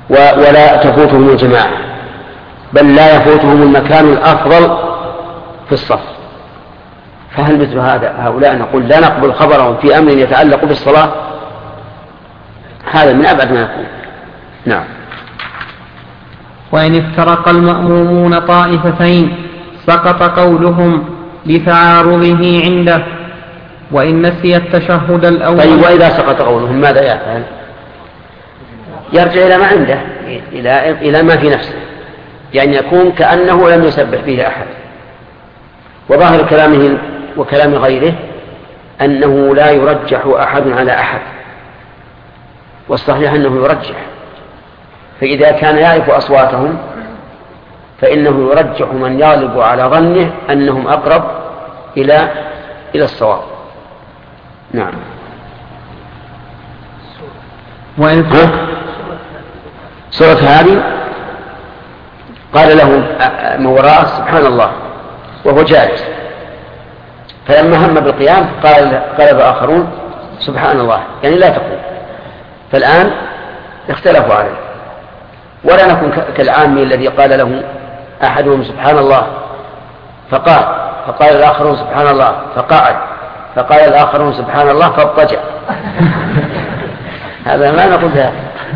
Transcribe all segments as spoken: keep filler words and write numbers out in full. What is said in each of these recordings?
ولا تفوتهم الجماعة، بل لا يفوتهم المكان الأفضل في الصف. فهل مثل هذا هؤلاء نقول لا نقبل خبرهم في أمر يتعلق بالصلاة؟ هذا من أبعد ما يكون. نعم. وإن افترق المأمومون طائفتين سقط قولهم لتعارضه عنده، وإن نسي التشهد الأول. طيب وإذا سقط قولهم ماذا يفعل؟ يرجع إلى ما عنده، إلى, إلى ما في نفسه، يعني يكون كأنه لم يسبح فيه أحد. وظاهر كلامه وكلام غيره أنه لا يرجح أحد على أحد، والصحيح أنه يرجح. فإذا كان يعرف أصواتهم فإنه يرجح من يغلب على ظنه أنهم أقرب إلى إلى الصواب. نعم. سورة هذه قال له من وراءه سبحان الله وهو جالس، فلما هم بالقيام قال قال آخرون سبحان الله، يعني لا تقول. فالآن اختلفوا عليه، ولا نكون كالعامي الذي قال له أحدهم سبحان الله فقال، فقال الآخرون سبحان الله فقعد، فقال الآخرون سبحان الله فاضطجع. هذا ما نقول ذلك.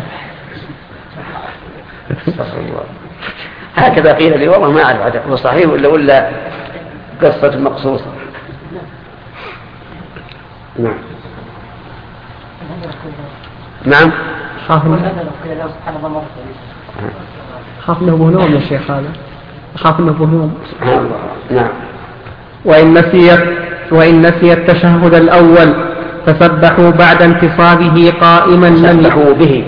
هكذا قيل لي، والله ما أعرف هذا هو صحيح ولا ولا قصة مقصوصة. نعم. نعم. خاف انه بهنوم يا شيخ، هذا خاف انه بهنوم. نعم. وإن نسي وإن نسي التشهد الأول فسبحوا بعد انتصابه قائما لم سبحوا به.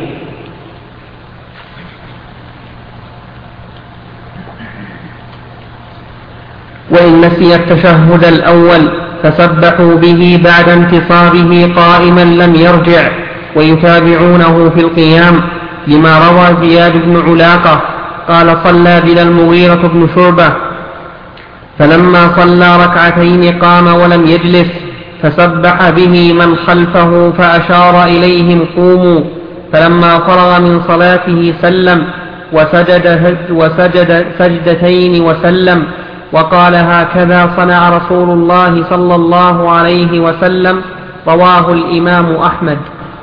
وإن نسي التشهد الأول فسبحوا به بعد انتصابه قائما لم يرجع، ويتابعونه في القيام، لما روى زياد بن علاقة قال صلى بنا المغيرة بن شعبة فلما صلى ركعتين قام ولم يجلس فسبح به من خلفه فأشار إليهم قوموا، فلما فرغ من صلاته سلم وسجد, وسجد سجدتين وسلم وقال هكذا صنع رسول الله صلى الله عليه وسلم. رواه الإمام أحمد.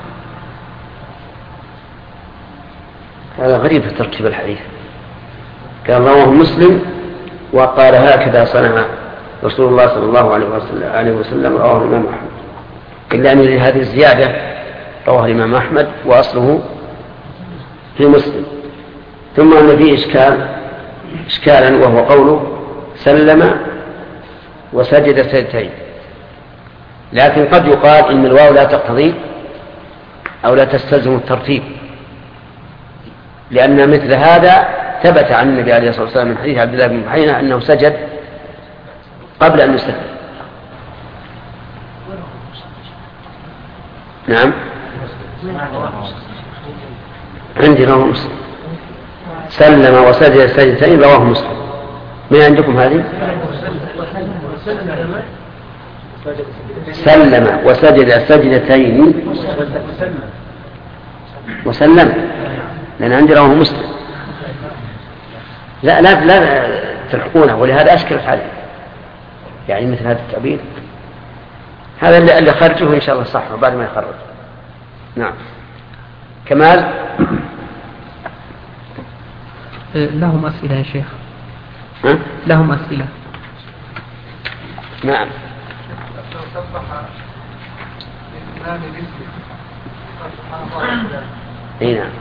هذا غريب في ترتيب الحديث، كان رواه مسلم وقال هكذا صنع رسول الله صلى الله عليه وسلم. رواه الإمام أحمد، إلا أن هذه الزيادة رواه الإمام أحمد وأصله في مسلم. ثم أن فيه إشكال إشكالا وهو قوله سلم وسجد سجدتين، لكن قد يقال إن الواو لا تقتضي أو لا تستلزم الترتيب، لأن مثل هذا ثبت عن النبي عليه الصلاة والسلام من حديث عبد الله بن بحينة أنه سجد قبل أن يسلم. نعم. عندي رواه مسلم سلم وسجد سجدتين، رواه مسلم. من عندكم هذه؟ سلم وسجد سجدتين وسلم، لأن عندي رواه مسلم. لا لا لا تلحقونه، ولهذا أشكلت عليه يعني مثل هذا التعبير. هذا اللي خرجه إن شاء الله صح وبعد ما يخرج. نعم. كمال. لهم أسئلة يا شيخ؟ ها؟ لهم أسئلة. نعم. اي نعم.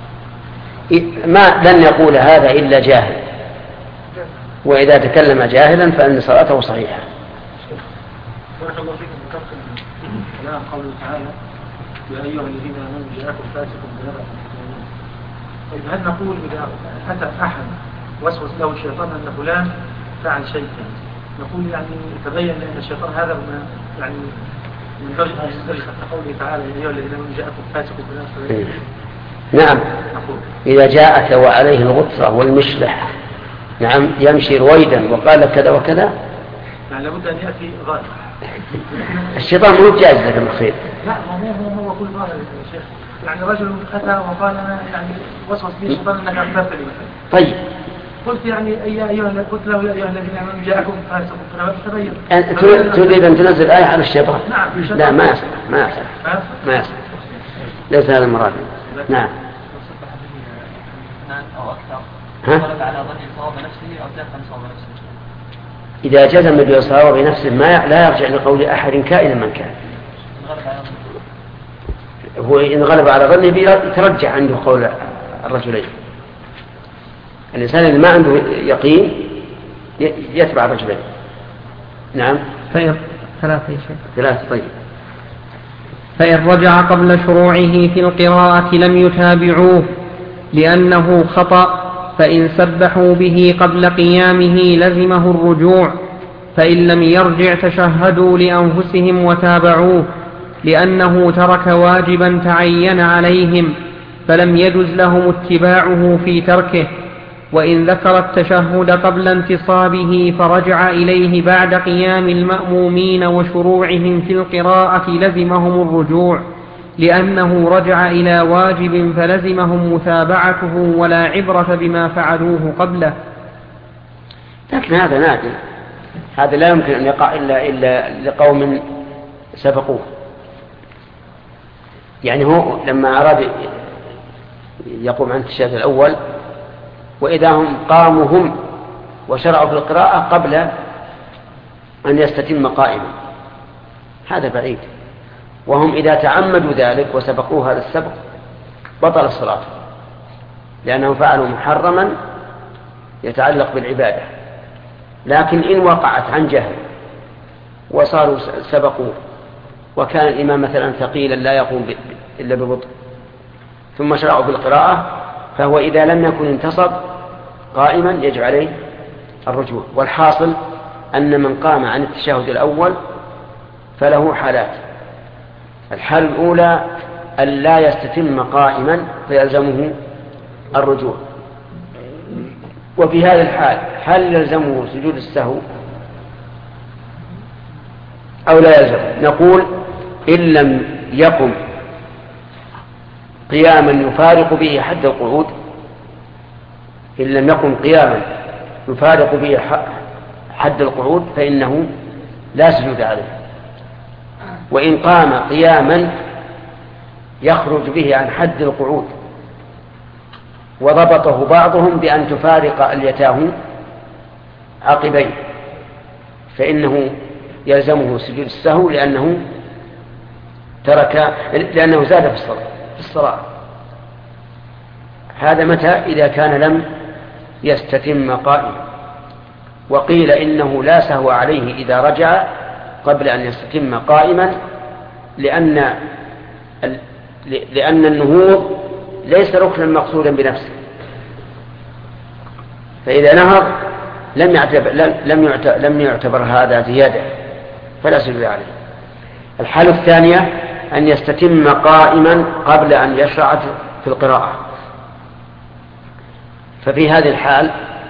ما لن يقول هذا إلا جاهل، وإذا تكلم جاهلا فإن صلاته صحيحة. بارك الله فيكم. ذكرتم كلام قوله تعالى يا أيها الذين آمنوا جاءكم فاسق بنبأ. طيب هل نقول إذا أتى أحد وسوس له الشيطان أن فلان فعل شيئا، نقول يعني تبين لأن الشيطان هذا يعني من درجة قوله تعالى يا أيها الذين آمنوا جاءكم فاسق بنبأ؟ نعم. إذا جاءك وعليه الغطرة والمشلح نعم يمشي رويدا وقال كذا وكذا، يعني لابد أن يأتي ظاهر. الشيطان مو جائز لك الخير. لا هو هو كل ظاهر يا شيخ. يعني رجل أتى وقال أنا يعني وسوس لي الشيطان أنك أخبرت لي. طيب. قلت يعني أي أيها قلت له يا أيها الذين آمنوا جاءكم فاسق فتبين. تريد أن تنزل آية على الشيطان؟ نعم. لا ما يصح ما يصح ما يصح. ليس هذا المراد. نعم. أو أكثر. ها؟ غلب على ظن صواب نفسه أو دافع صواب نفسه. إذا جزم بصواب بنفسه ما لا يرجع لقول أحد كائنا من كان. هو إن غلب على ظنه يترجح عنده قول الرجلين. الإنسان اللي ما عنده يقين يتبع الرجلين. نعم. فإن ثلاثة يا شيخ. ثلاثة طيب. فإن رجع قبل شروعه في القراءة لم يتابعوه لأنه خطأ، فإن سبحوا به قبل قيامه لزمه الرجوع، فإن لم يرجع تشهدوا لأنفسهم وتابعوه لأنه ترك واجبا تعين عليهم فلم يجز لهم اتباعه في تركه. وإن ذكر التشهد قبل انتصابه فرجع إليه بعد قيام المأمومين وشروعهم في القراءة لزمهم الرجوع لأنه رجع إلى واجب فلزمهم متابعته ولا عبرة بما فعلوه قبله. لكن هذا نادر، هذا لا يمكن أن يقع إلا, إلا لقوم سبقوه. يعني هو لما أراد يقوم عن التشهد الأول وإذا هم قاموا هم وشرعوا في القراءة قبل أن يستتم قائما، هذا بعيد. وهم إذا تعمدوا ذلك وسبقوه هذا السبق بطل الصلاة، لأنهم فعلوا محرما يتعلق بالعبادة. لكن إن وقعت عن جهل وصاروا سبقوه وكان الإمام مثلا ثقيلا لا يقوم إلا ببطء ثم شرعوا في القراءة، فهو إذا لم يكن انتصب قائما يجب عليه الرجوع. والحاصل أن من قام عن التشهد الأول فله حالات. الحالة الأولى أن لا يستتم قائما فيلزمه الرجوع، وفي هذه الحال هل يلزمه سجود السهو أو لا يلزم؟ نقول إن لم يقم قياما يفارق به حد القعود، إن لم يقم قياما يفارق به حد القعود فإنه لا سجود عليه. وإن قام قياما يخرج به عن حد القعود وضبطه بعضهم بأن تفارق اليتاه عقبين فإنه يلزمه سجود السهو لأنه ترك لأنه زاد في الصلاة في الصلاة. هذا متى؟ إذا كان لم يستتم قائما. وقيل إنه لا سهو عليه إذا رجع قبل أن يستتم قائما، لأن لأن النهوض ليس ركنا مقصودا بنفسه، فإذا نهض لم يعتبر لم يعتبر, لم يعتبر هذا زيادة فلا سجود عليه. الحالة الثانية أن يستتم قائما قبل أن يشرع في القراءة، ففي هذه الحال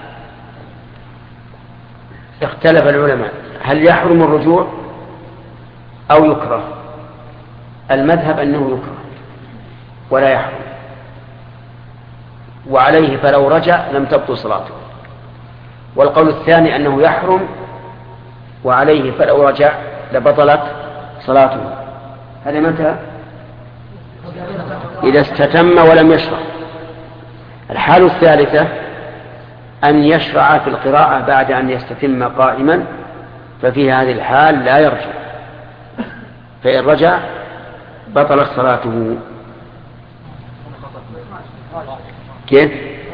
اختلف العلماء هل يحرم الرجوع أو يكره. المذهب أنه يكره ولا يحرم، وعليه فلو رجع لم تبطل صلاته. والقول الثاني أنه يحرم وعليه فلو رجع لبطلت صلاته. هذا متى؟ إذا استتم ولم يشرع. الحالة الثالثة أن يشرع في القراءة بعد أن يستتم قائما، ففي هذه الحال لا يرجع، فإن رجع بطلت صلاته. كيف؟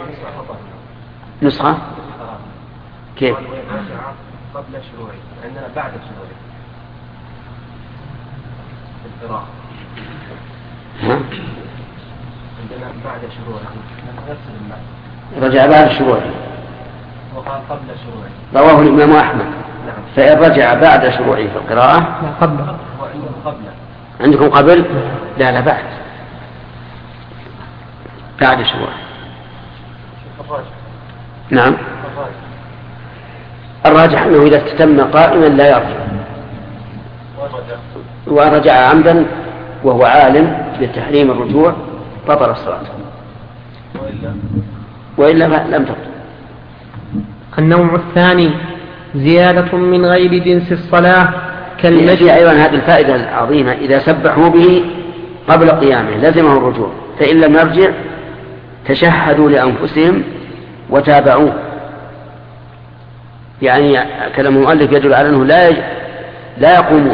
نسخة كيف؟ قبل شروعه، عندنا بعد شروعه في القراءة. ها؟ عندنا بعد شروعه نفس المعنى. رجع بعد شروعه. وقال قبل شروعه. رواه الإمام أحمد. نعم. فإن رجع بعد شروعه في القراءة. قبل. وعندهم قبل. عندكم قبل؟ لا لا بعد. بعد شروعه. نعم. الراجح أنه إذا استتم قائما لا يرجع، ورجع عمدا وهو عالم بتحريم الرجوع بطل الصلاة، وإلا لم تبطل. النوع الثاني زيادة من غير جنس الصلاة كالمشي. أيضا هذه الفائدة العظيمة، إذا سبحوا به قبل قيامه لزمه الرجوع، فإن لم يرجع تشهدوا لأنفسهم وتابعوه. يعني كلام المؤلف يدل على أنه لا لا يقومون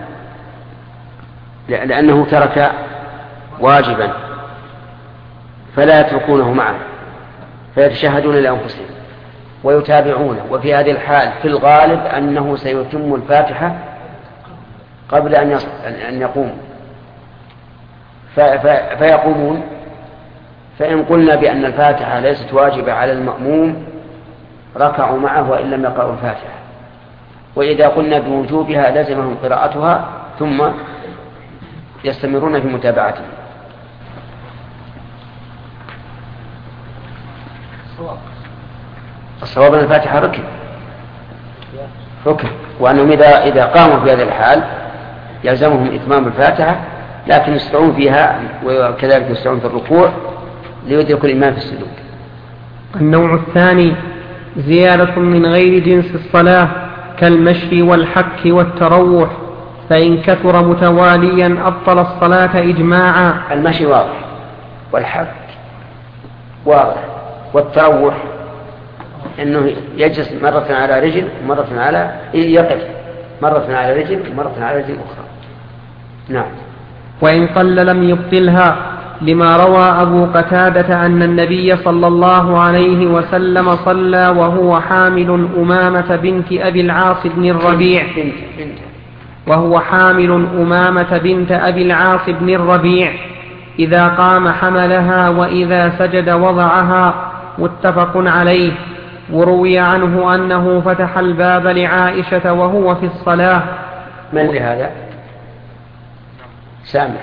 لأنه ترك واجبا فلا يتركونه معه، فيتشهدون لأنفسهم ويتابعونه. وفي هذه الحال في الغالب أنه سيتم الفاتحة قبل أن يقوم فيقومون. فإن قلنا بأن الفاتحة ليست واجبة على المأموم ركعوا معه وإن لم يقرأوا الفاتحة، وإذا قلنا بوجوبها لزمهم قراءتها ثم يستمرون في متابعته. الصواب أن الفاتحة ركن ركن وأنهم إذا إذا قاموا في هذه الحال يلزمهم إتمام الفاتحة، لكن يستعون فيها وكذلك يستعون في الركوع ليدرك الإمام في السجود. النوع الثاني زيادة من غير جنس الصلاة كالمشي والحك والتروح، فإن كثر متواليا أبطل الصلاة إجماعا. المشي واضح والحك واضح، والتروح أنه يجلس مرة على رجل مرة على يقف مرة على رجل مرة على رجل أخرى. نعم. وإن قل لم يبطلها، لما روى أبو قتادة أن النبي صلى الله عليه وسلم صلى وهو حامل أمامة بنت أبي العاص بن الربيع بنت بنت وهو حامل أمامة بنت أبي العاص بن الربيع، إذا قام حملها وإذا سجد وضعها، متفق عليه. وروي عنه أنه فتح الباب لعائشة وهو في الصلاة. من لهذا؟ سامع.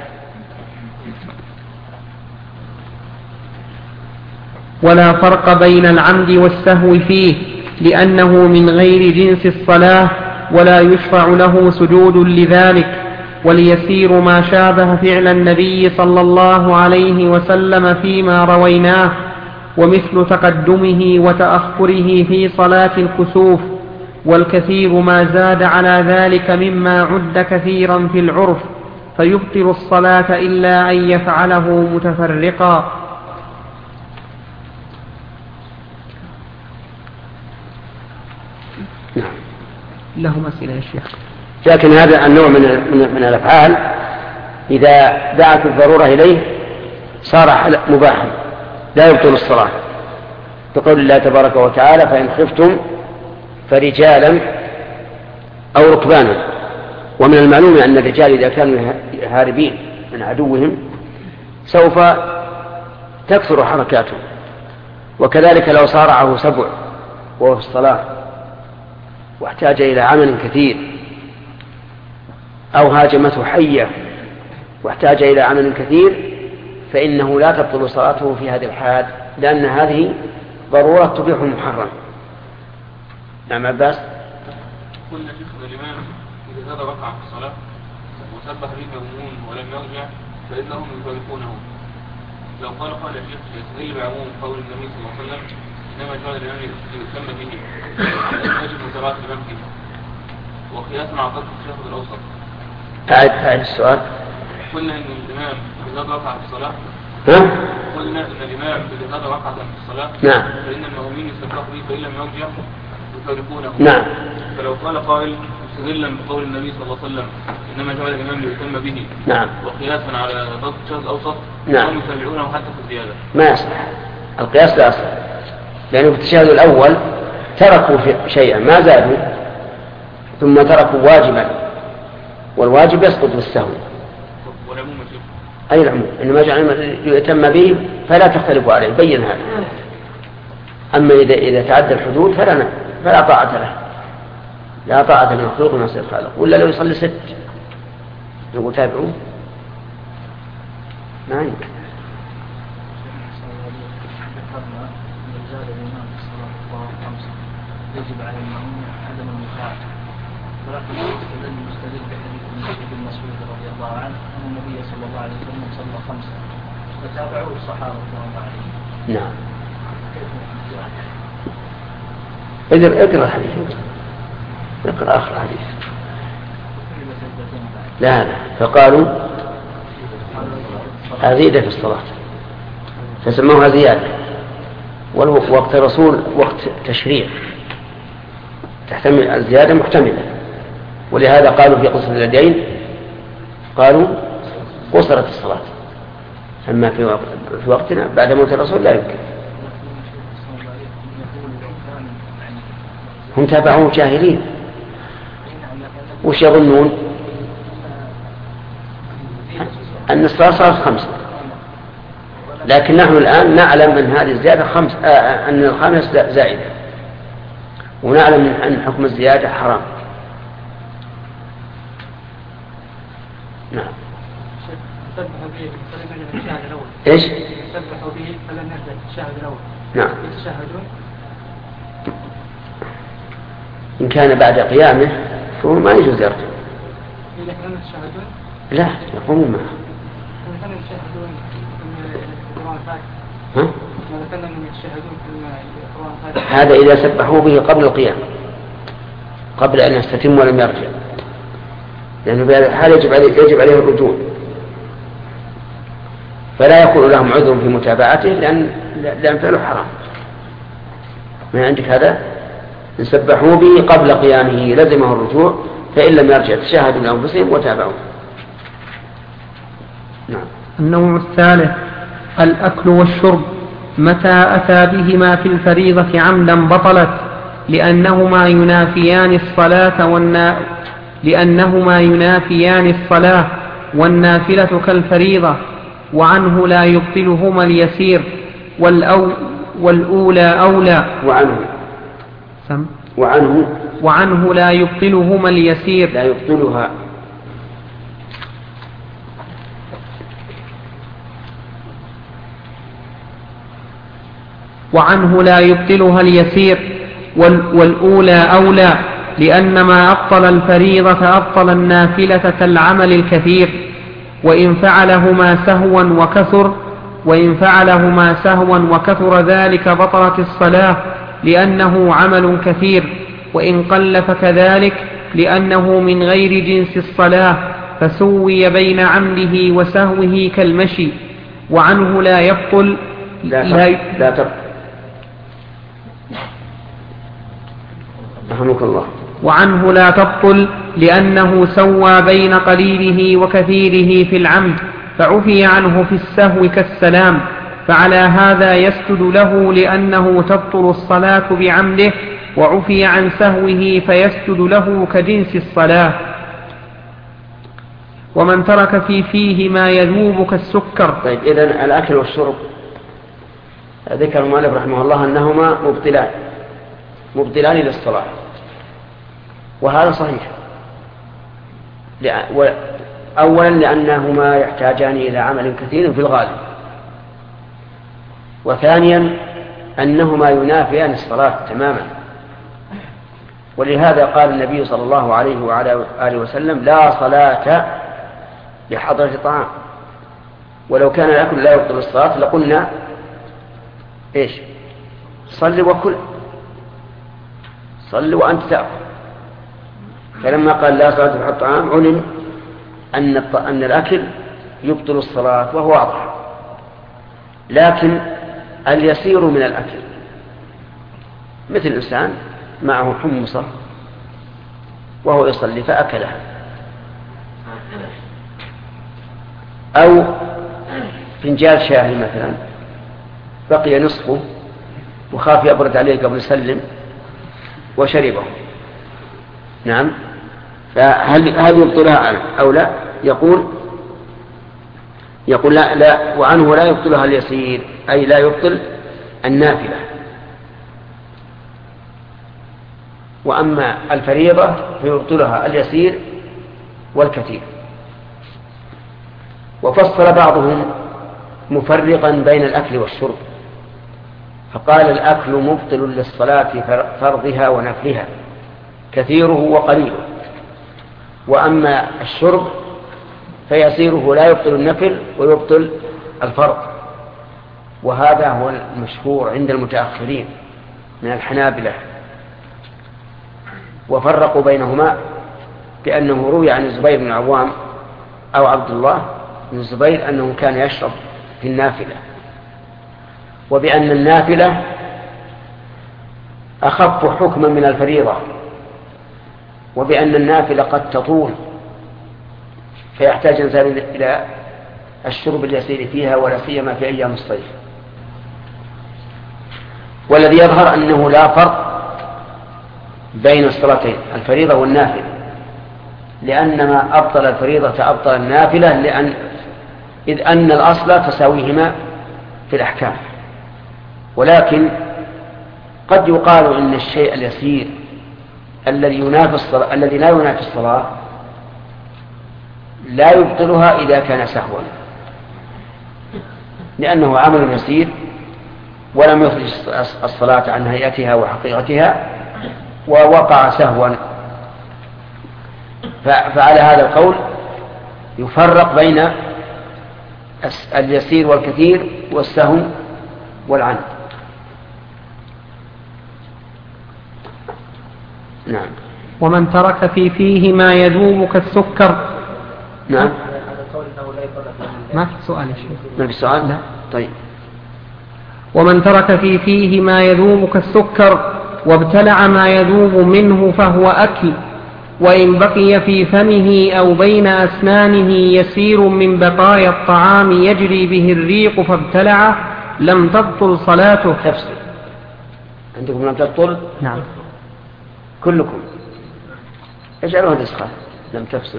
ولا فرق بين العمد والسهو فيه، لأنه من غير جنس الصلاة ولا يشرع له سجود لذلك، وليسير ما شابه فعل النبي صلى الله عليه وسلم فيما رويناه، ومثل تقدمه وتأخره في صلاة الكسوف، والكثير ما زاد على ذلك مما عد كثيرا في العرف، فيبطل الصلاة إلا أن يفعله متفرقا. نعم. لهم أسئلة يا شيخ. لكن هذا النوع من من الأفعال إذا دعت الضرورة إليه صار مباحا لا يبطل الصلاة، بقول الله تبارك وتعالى: فإن خفتم فرجالا أو ركبانا. ومن المعلوم أن الرجال إذا كانوا هاربين من عدوهم سوف تكثر حركاتهم، وكذلك لو صارعه سبع وهو في الصلاة واحتاج إلى عمل كثير، أو هاجمته حية واحتاج إلى عمل كثير، فإنه لا تبطل صلاته في هذه الحال، لأن هذه ضرورة تبيح المحرم. نعم عباس. قلنا شيخ الإمام إذا زاد ركعة في الصلاة وسبح به المأمومون ولم يرجع فإنهم يفارقونه. لو قال قال الشيخ يستدل بعموم قول النبي صلى الله عليه وسلم: إنما جعل الإمام يتم به، لا يجب متابعة الإمام فيه، وقياسا على ترك التشهد الأوسط. أعد أعد السؤال. قلنا إن الإمام إذا زاد ركعة في الصلاة ها؟ قلنا إن الإمام إذا زاد ركعة في الصلاة نعم. فإن المأمومين يستبقوا به فإن لم يرجع يفارقونه. نعم. فلو قال قائل مستدلا بقول النبي صلى الله عليه وسلم: إنما جعل الإمام ليتم به، نعم، وقياسا على ترك التشهد الأوسط، نعم، هم يتابعونه حتى في الزيادة. ما يصلح القياس، لا يصلح، لأنه في التشهد الأول تركوا شيئا ما زادوا، ثم تركوا واجبا، والواجب يسقط بالسهو. والعموم شيء. أي العموم، إنما جعل يتم به فلا تختلفوا عليه، بين هذا. أما إذا إذا تعدى الحدود فلا فلا طاعة له، لا طاعة لمخلوق ما سير خالق. ولا لو يصلي ست نقول تابعوه؟ ما يمكن. يجب على المأمون عدم المتابعة المستدل بحديث ابن مسعود رضي الله عنه أن النبي صلى الله عليه وسلم صلى خمسة وتابعوه الصحابة رضي الله عنهم. نعم. اقرأ اقرأ الحديث، اقرأ آخر الحديث. لا لا فقالوا أزيد في الصلاة فسموها زيادة، والوقت الرسول وقت تشريع تحتمل الزيادة محتملة، ولهذا قالوا في قصة اليدين قالوا قصرت الصلاة، أما في, وقت في وقتنا بعد موت الرسول لا يمكن. هم تابعوه جاهلين، وش يظنون؟ أن الصلاة صارت خمسة، لكن نحن الآن نعلم أن هذه الزيادة خمس، آه أن الخامس زائدة، ونعلم أن حكم الزيادة حرام. نعم. إيش؟ سبحوا به فلم يبدأ الشاهد الأول. نعم. يتشهدون. إن كان بعد قيامه فهو ما يجوز يرجع. إذا كانوا يتشهدون؟ لا يقومون معه. إذا كانوا يتشهدون في القرآن الفاتح. ها؟ إذا كانوا يتشهدون في القرآن الفاتح. هذا إذا سبحوا به قبل القيام، قبل أن يستتم ولم يرجع، لأنه بهذا الحال يجب عليه يجب عليه الرجوع، فلا يكون لهم عذر في متابعته لأن لأن فعله حرام. ما عندك هذا؟ إن سبحوا به قبل قيامه لزمه الرجوع، فإن لم يرجع تشاهدوا لأنفسهم وتابعوا. نعم. النوع الثالث الأكل والشرب، متى أتى بهما في الفريضة عمدا بطلت، لأنهما ينافيان الصلاة والنا... لأنهما ينافيان الصلاة والنافلة كالفريضة، وعنه لا يبطلهما اليسير، والأو... والأولى أولى. وعنه سم. وعنه وعنه لا يبطلهما اليسير، لا يبطلها. وعنه لا يبطلها اليسير، وال... والأولى أولى، لأن ما أبطل الفريضة أبطل النافلة كالعمل الكثير، وإن فعلهما سهوا وكثر وإن فعلهما سهوا وكثر ذلك بطلت الصلاة، لأنه عمل كثير، وإن قل فكذلك، لأنه من غير جنس الصلاة، فسوي بين عمده وسهوه كالمشي. وعنه لا يبطل لا لا, لا تبطل. رحمك الله. وعنه لا تبطل لأنه سوى بين قليله وكثيره في العمد، فعفي عنه في السهو كالسلام، فعلى هذا يسجد له لأنه تبطل الصلاة بعمده، وعفي عن سهوه فيسجد له كجنس الصلاة. ومن ترك في فيه ما يذوب كالسكر. طيب إذن الأكل والشرب ذكر المؤلف رحمه الله أنهما مبطلان مبطلان للصلاة، وهذا صحيح. أولا لأنهما يحتاجان إلى عمل كثير في الغالب، وثانيا أنهما ينافيان الصلاة تماما، ولهذا قال النبي صلى الله عليه وعلى آله وسلم لا صلاة بحضرة طعام. ولو كان الأكل لا يبطل الصلاة لقلنا إيش؟ صل وكل، صل وأنت تأكل. فلما قال لا صلاة بحضرة طعام علم أن أن الأكل يبطل الصلاة، وهو واضح. لكن اليسير من الأكل مثل الإنسان معه حمصة وهو يصلي فأكلها، أو فنجال شاهي مثلا بقي نصفه وخاف يبرد عليه قبل يسلم وشربه. نعم، فهل هل يبطلها أو لا؟ يقول يقول لا, لا وعنه لا يبطلها اليسير، أي لا يبطل النافلة. وأما الفريضة فيبطلها اليسير والكثير. وفصل بعضهم مفرقا بين الأكل والشرب، فقال الأكل مبطل للصلاة فرضها ونفلها كثيره وقليله، وأما الشرب فيسيره لا يبطل النفل ويبطل الفرض، وهذا هو المشهور عند المتأخرين من الحنابلة، وفرقوا بينهما بأنه روي عن الزبير بن العوام أو عبد الله بن الزبير أنه كان يشرب في النافلة، وبأن النافلة أخف حكما من الفريضة، وبأن النافلة قد تطول فيحتاج الإنسان إلى الشرب اليسير فيها، ولا سيما في أيام الصيف. والذي يظهر أنه لا فرق بين الصلاتين الفريضة والنافلة، لأن ما أبطل الفريضة أبطل النافلة، لأن إذ أن الأصل تساويهما في الأحكام. ولكن قد يقال إن الشيء اليسير الذي ينافي الصلاة الذي لا ينافي الصلاة لا يبطلها إذا كان سهوا، لأنه عمل يسير ولم يخرج الصلاة عن هيئتها وحقيقتها ووقع سهوا. فعلى هذا القول يفرق بين اليسير والكثير والسهو والعمد. نعم. ومن ترك في فيه ما يذوب كالسكر. نعم. ما في سؤال يا شيخ؟ ما في سؤال؟ لا. طيب. ومن ترك في فيه ما يذوب كالسكر وابتلع ما يذوب منه فهو أكل، وإن بقي في فمه أو بين أسنانه يسير من بقايا الطعام يجري به الريق فابتلعه لم تبطل صلاته. تفصل عندكم لم تبطل؟ نعم. كلكم اجعلوها نسخة لم تفصل.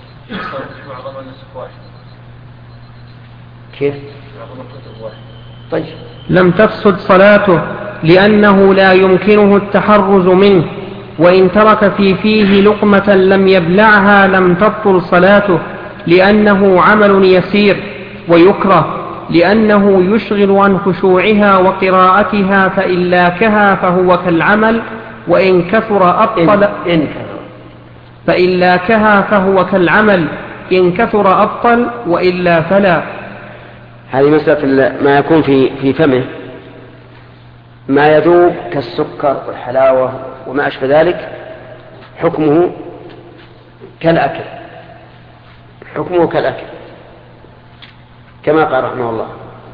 كيف؟ طيب. لم تفسد صلاته لأنه لا يمكنه التحرز منه، وإن ترك في فيه لقمة لم يبلعها لم تبطل صلاته، لأنه عمل يسير ويكره، لأنه يشغل عن خشوعها وقراءتها، فإن لاكها فهو كالعمل، وإن كثر أبطل إن فإن لاكها فهو كالعمل، إن كثر أبطل وإلا فلا. هذه مسألة ما يكون في في فمه ما يذوب كالسكر والحلاوة وما أشبه ذلك حكمه كالأكل، حكمه كالأكل كما قال رحمه الله.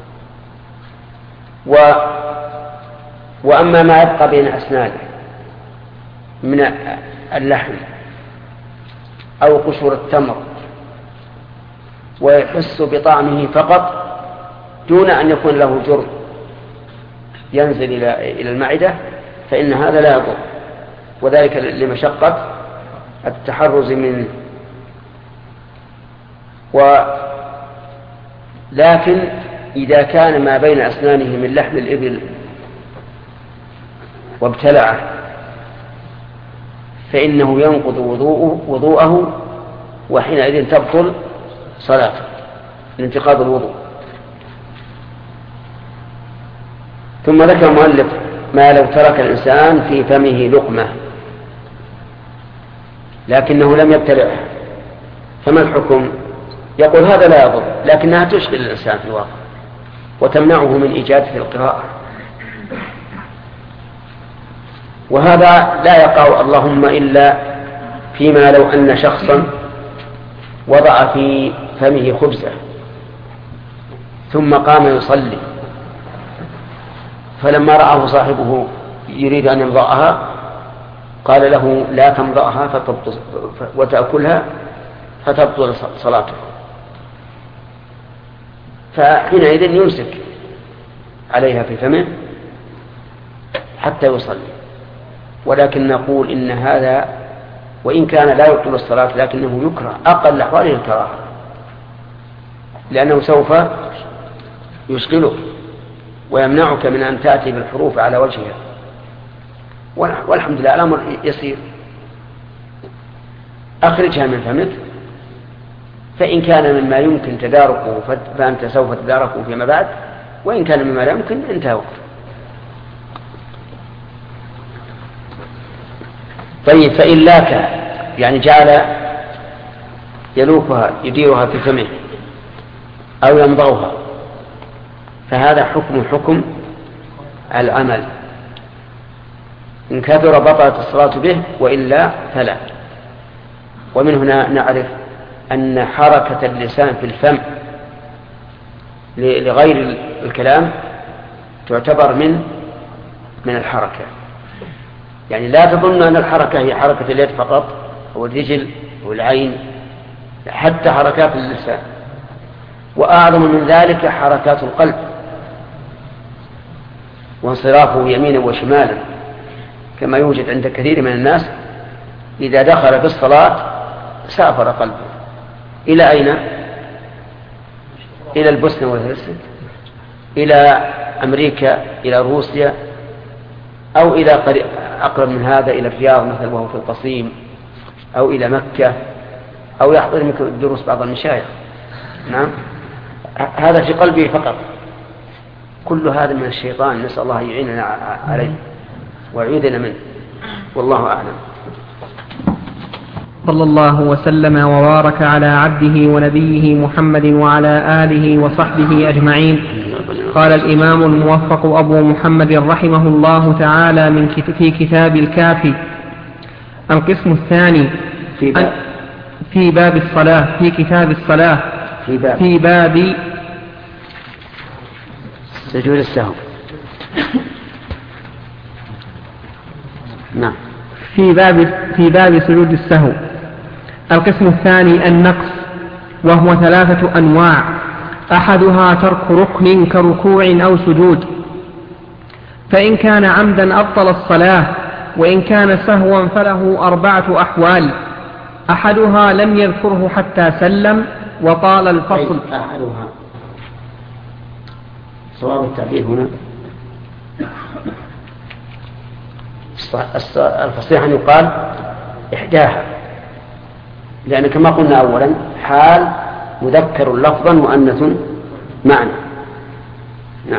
و وأما ما يبقى بين أسنانه من اللحم أو قشور التمر ويحس بطعمه فقط دون أن يكون له جرم ينزل إلى المعدة، فإن هذا لا يضر، وذلك لمشقة التحرز منه. ولكن إذا كان ما بين أسنانه من لحم الإبل وابتلعه فإنه ينقض وضوءه, وضوءه وحينئذ تبطل صلاته لانتقاض الوضوء. ثم ذكر المؤلف ما لو ترك الإنسان في فمه لقمة لكنه لم يبتلعها فما الحكم؟ يقول هذا لا يضر، لكنها تشغل الإنسان في الواقع وتمنعه من إجادة القراءة، وهذا لا يقع اللهم إلا فيما لو أن شخصا وضع في فمه خبزة ثم قام يصلي، فلما رآه صاحبه يريد أن يمضأها قال له لا تمضأها وتأكلها فتبطل صلاته، فحينئذ يمسك عليها في فمه حتى يصلي. ولكن نقول إن هذا وإن كان لا يبطل الصلاة لكنه يكره، أقل أحواله الكراهة، لأنه سوف يشغلك ويمنعك من أن تأتي بالحروف على وجهها، والحمد لله الأمر يسير. أخرجها من فمك، فإن كان مما يمكن تداركه فأنت سوف تداركه فيما بعد، وإن كان مما لا يمكن انتهى وقت. طيب، فإن لاك يعني جعل يلوكها يديرها في فمه أو يمضغها، فهذا حكم حكم العمل، إن كثر بطلت الصلاة به وإلا فلا. ومن هنا نعرف أن حركة اللسان في الفم لغير الكلام تعتبر من من الحركة. يعني لا تظن أن الحركة هي حركة اليد فقط أو الرجل أو العين، حتى حركات اللسان. وأعظم من ذلك حركات القلب وانصرافه يمينا وشمالا، كما يوجد عند كثير من الناس إذا دخل في الصلاة سافر قلبه إلى أين؟ إلى البوسنة والهرسك، إلى أمريكا، إلى روسيا، أو إلى أقرب من هذا إلى الرياض مثلا وهو في القصيم، أو إلى مكة، أو يحضر دروس بعض المشايخ. نعم، هذا في قلبه فقط. كل هذا من الشيطان، نسأل الله يعيننا عليه ويعيذنا منه، والله أعلم. صلى الله وسلم وبارك على عبده ونبيه محمد وعلى آله وصحبه أجمعين. قال الإمام الموفق أبو محمد رحمه الله تعالى من في كتاب الكافي: القسم الثاني في باب, في باب الصلاة، في كتاب الصلاة، في باب, في باب سجود السهو. نعم، في باب في باب سجود السهو. القسم الثاني النقص، وهو ثلاثة أنواع: أحدها ترك ركن كركوع أو سجود، فإن كان عمدا أبطل الصلاة، وإن كان سهوا فله أربعة أحوال: أحدها لم يذكره حتى سلم وطال الفصل. أحدها صواب التعبير هنا الفصيح أن يقال إحداها، لأن كما قلنا أولا حال مذكر لفظا مؤنث معنى. نعم.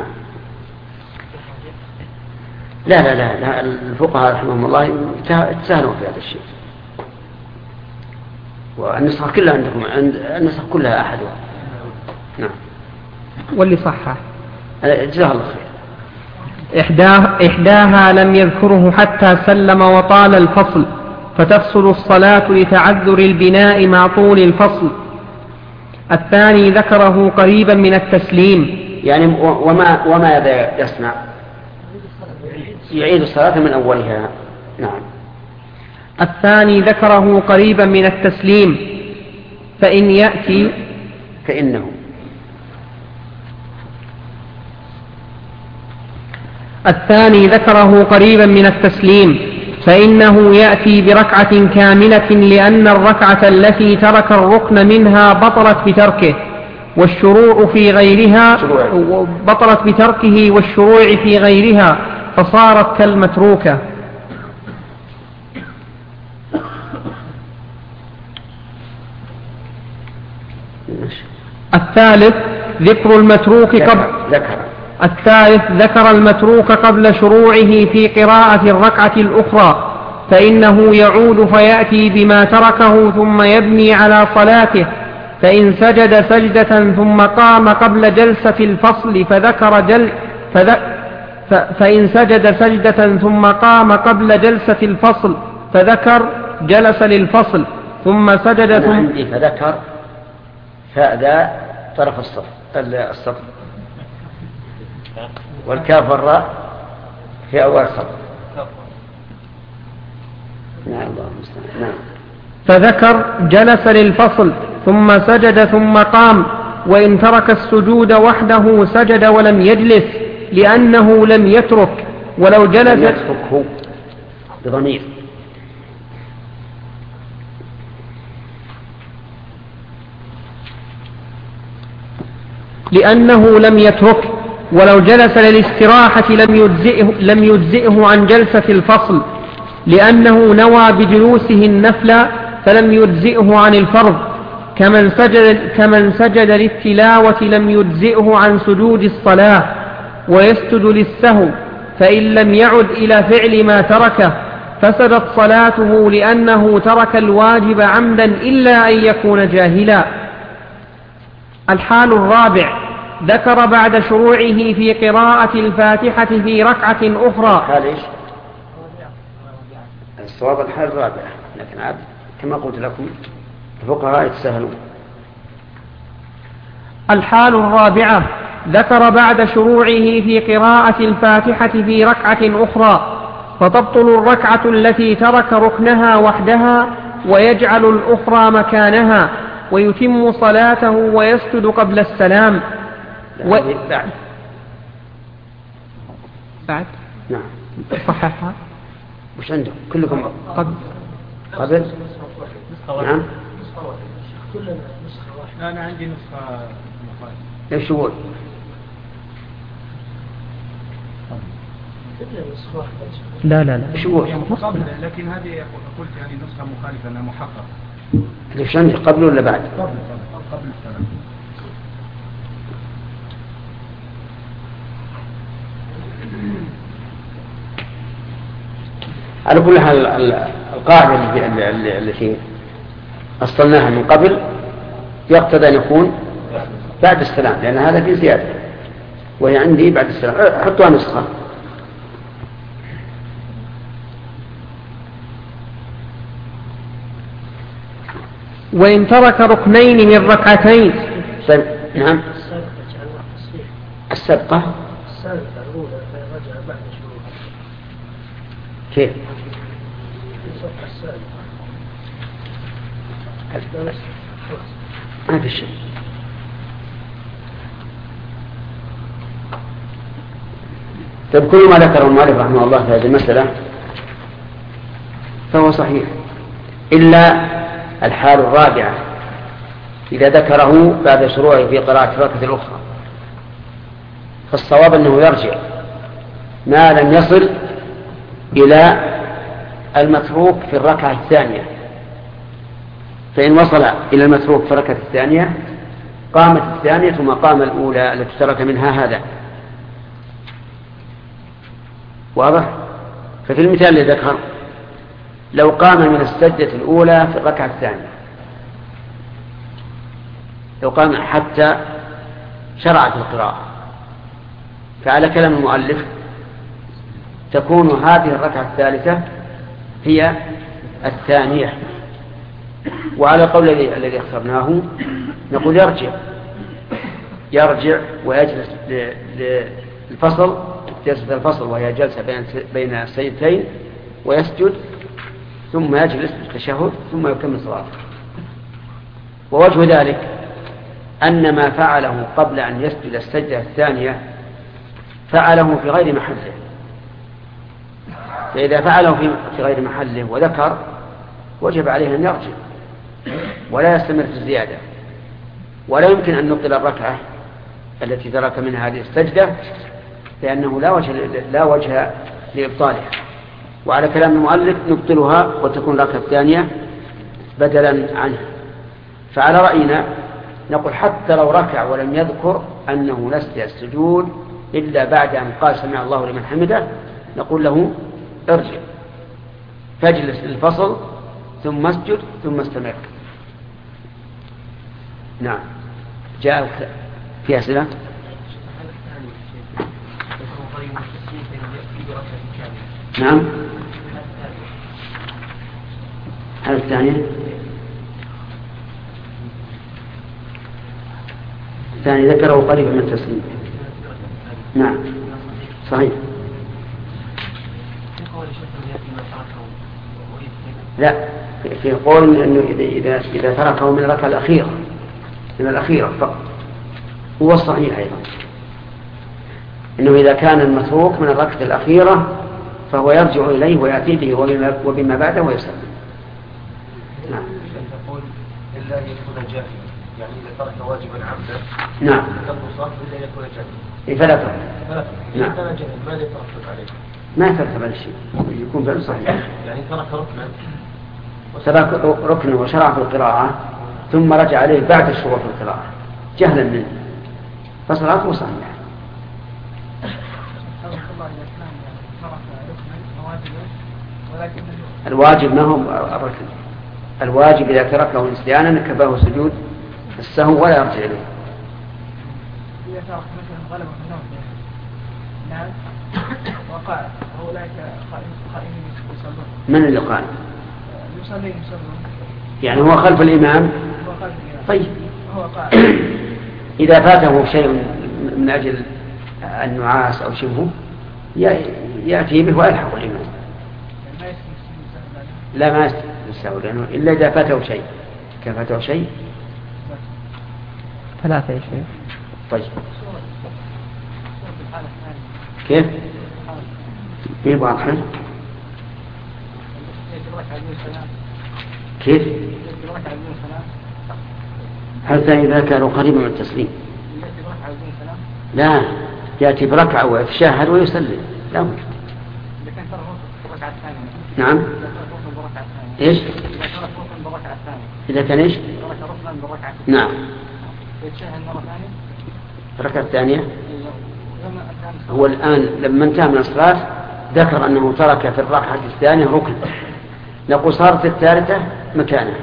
لا لا لا, لا الفقهاء رحمهم الله يتساهلوا في هذا الشيء، والنسخة كلها عندكم عند النسخة كلها أحدها. نعم. واللي صحها جزاه الله خير. إحداها, إحداها لم يذكره حتى سلم وطال الفصل، فتفصل الصلاة لتعذر البناء مع طول الفصل. الثاني ذكره قريبا من التسليم، يعني وما وما يصنع؟ يعيد الصلاة من أولها. نعم. الثاني ذكره قريبا من التسليم، فإن يأتي فإنه الثاني ذكره قريبا من التسليم فإنه يأتي بركعة كاملة، لأن الركعة التي ترك الركن منها بطلت بتركه والشروع في غيرها بطلت بتركه والشروع في غيرها، فصارت كالمتروكة. الثالث ذكر المتروك قبل ذكر الثالث ذكر المتروك قبل شروعه في قراءة الركعة الأخرى، فإنه يعود فيأتي بما تركه ثم يبني على صلاته، فإن سجد سجدة ثم قام قبل جلسة الفصل فذكر جل فذ... ف... فإن سجد سجدة ثم قام قبل جلسة الفصل فذكر جلس للفصل ثم سجد ثم عندي فذكر فأذا طرف الصف الصف والكاف والراء في أول الصف. نعم الله المستعان. نعم. فذكر جلس للفصل ثم سجد ثم قام، وإن ترك السجود وحده سجد ولم يجلس لأنه لم يترك، ولو جلس لم يتركه بضمير. لأنه لم يترك ولو جلس للاستراحة لم يجزئه, لم يجزئه عن جلسة الفصل، لأنه نوى بجلوسه النفل فلم يجزئه عن الفرض، كمن سجد, كمن سجد للتلاوة لم يجزئه عن سجود الصلاة، ويسجد للسهو فإن لم يعد إلى فعل ما تركه فسدت صلاته لأنه ترك الواجب عمدا إلا أن يكون جاهلا. الحال الرابع ذكر بعد شروعه في قراءة الفاتحة في ركعة أخرى. حال إيش؟ الصواب الحال الرابعة، لكن عاد كما قلت لكم الفقهاء يتساهلون. الحال الرابعة ذكر بعد شروعه في قراءة الفاتحة في ركعة أخرى، فتبطل الركعة التي ترك ركنها وحدها ويجعل الأخرى مكانها ويتم صلاته ويسجد قبل السلام. و... بعد بعد نعم صححها. وش عندكم كلكم قبل قبل نعم كلنا نسخة واحدة. أنا عندي نسخة مخالفة. ايش يقول؟ لا لا لا ايش يقول؟ لكن هذه قلت يعني نسخة مخالفة أنها محققة. ايش عندك قبل ولا بعد؟ قبل قبل السلام. على كل حال القاعدة التي أصلناها من قبل يقتضي أن يكون بعد السلام، لأن هذا في زيادة وهي عندي بعد السلام. حطوها نسخة. وإن ترك ركنين من ركعتين. نعم السبقة السابقة الأولى رجع بعد شروط. كيف؟ الصفحة السابقة ما في شيء. طيب كل ما ذكره المؤلف رحمه الله في هذه المسألة فهو صحيح إلا الحال الرابعة إذا ذكره بعد شروعه في قراءة الركعة الأخرى، فالصواب أنه يرجع ما لم يصل إلى المتروك في الركعة الثانية. فإن وصل إلى المتروك في الركعة الثانية قامت الثانية مقام الأولى التي ترك منها هذا. واضح؟ ففي المثال الذي ذكر لو قام من السجدة الأولى في الركعة الثانية، لو قام حتى شرع في القراءة، فعلى كلام المؤلف تكون هذه الركعة الثالثة هي الثانية. وعلى قول الذي اخترناه نقول يرجع يرجع ويجلس للفصل جلسة الفصل وهي جلسة بين السجدتين ويسجد ثم يجلس للتشهد ثم يكمل صلاته. ووجه ذلك أن ما فعله قبل أن يسجد السجدة الثانية فعله في غير محله، فإذا فعله في غير محله وذكر وجب عليه أن يرجع ولا يستمر في الزيادة، ولا يمكن أن نبطل الركعة التي ترك منها هذه السجدة لأنه لا وجه, لا وجه لإبطالها. وعلى كلام المؤلف نبطلها وتكون الركعة الثانية بدلا عنها. فعلى رأينا نقول حتى لو ركع ولم يذكر أنه نسي السجود إلا بعد أن قال سمع الله لمن حمده نقول له ارجع فاجلس للفصل ثم اسجد ثم استمر. نعم جاء في أسئلة. نعم هذا الثانية الثاني ذكره قريبا من التسليم. نعم صحيح. لا في قول أنه إذا إذا تركه من الركعة الأخيرة من الأخيرة فقط هو الصحيح أيضا، إنه إذا كان المتروك من الركعة الأخيرة فهو يرجع إليه ويأتي به وبما بعده ويسلم. نعم. تقول إلا أن يكون جاهلا، يعني إذا ترك واجبا عمدا نعم تنقص إلا أن يكون جاهلا. فلا ترك. إذا كان جاهلا ماذا يترتب عليه؟ ما يترتب على شيء، يكون فعل صحيح. يعني ترك ركنا ترك ركنه وشرع في القراءة ثم رجع عليه بعد الشروع في القراءة جهلا منه فصلاته صحيحة. الواجب ما هو الركن. الواجب إذا تركه نسيانا كفاه سجود السهو ولا يرجع إليه. إذا ترك مثلا غلبة في النوم نعم وقع أولئك قائمين يصلون. من اللي قال؟ يصلي يصلون. يعني هو خلف الإمام. هو خلف الإمام. طيب. هو قائم. إذا فاته شيء من أجل النعاس أو شبهه يأتي به ويلحق الإمام. لا ما يستوي لأنه إلا إذا فاته شيء. كان فاته شيء ثلاثة يا شيخ. طيب كيف؟ كيف واضح؟ كيف؟ حتى إذا كانوا قريبا من التسليم لا يأتي بركعة ويتشهد ويسلم لا ممكن. نعم إيش؟ إذا كان إيش؟ نعم الركعة الثانية. هو الآن لما انتهى من الصلاة ذكر أنه ترك في الركعة الثانية ركن، نقول صارت الثالثة مكانها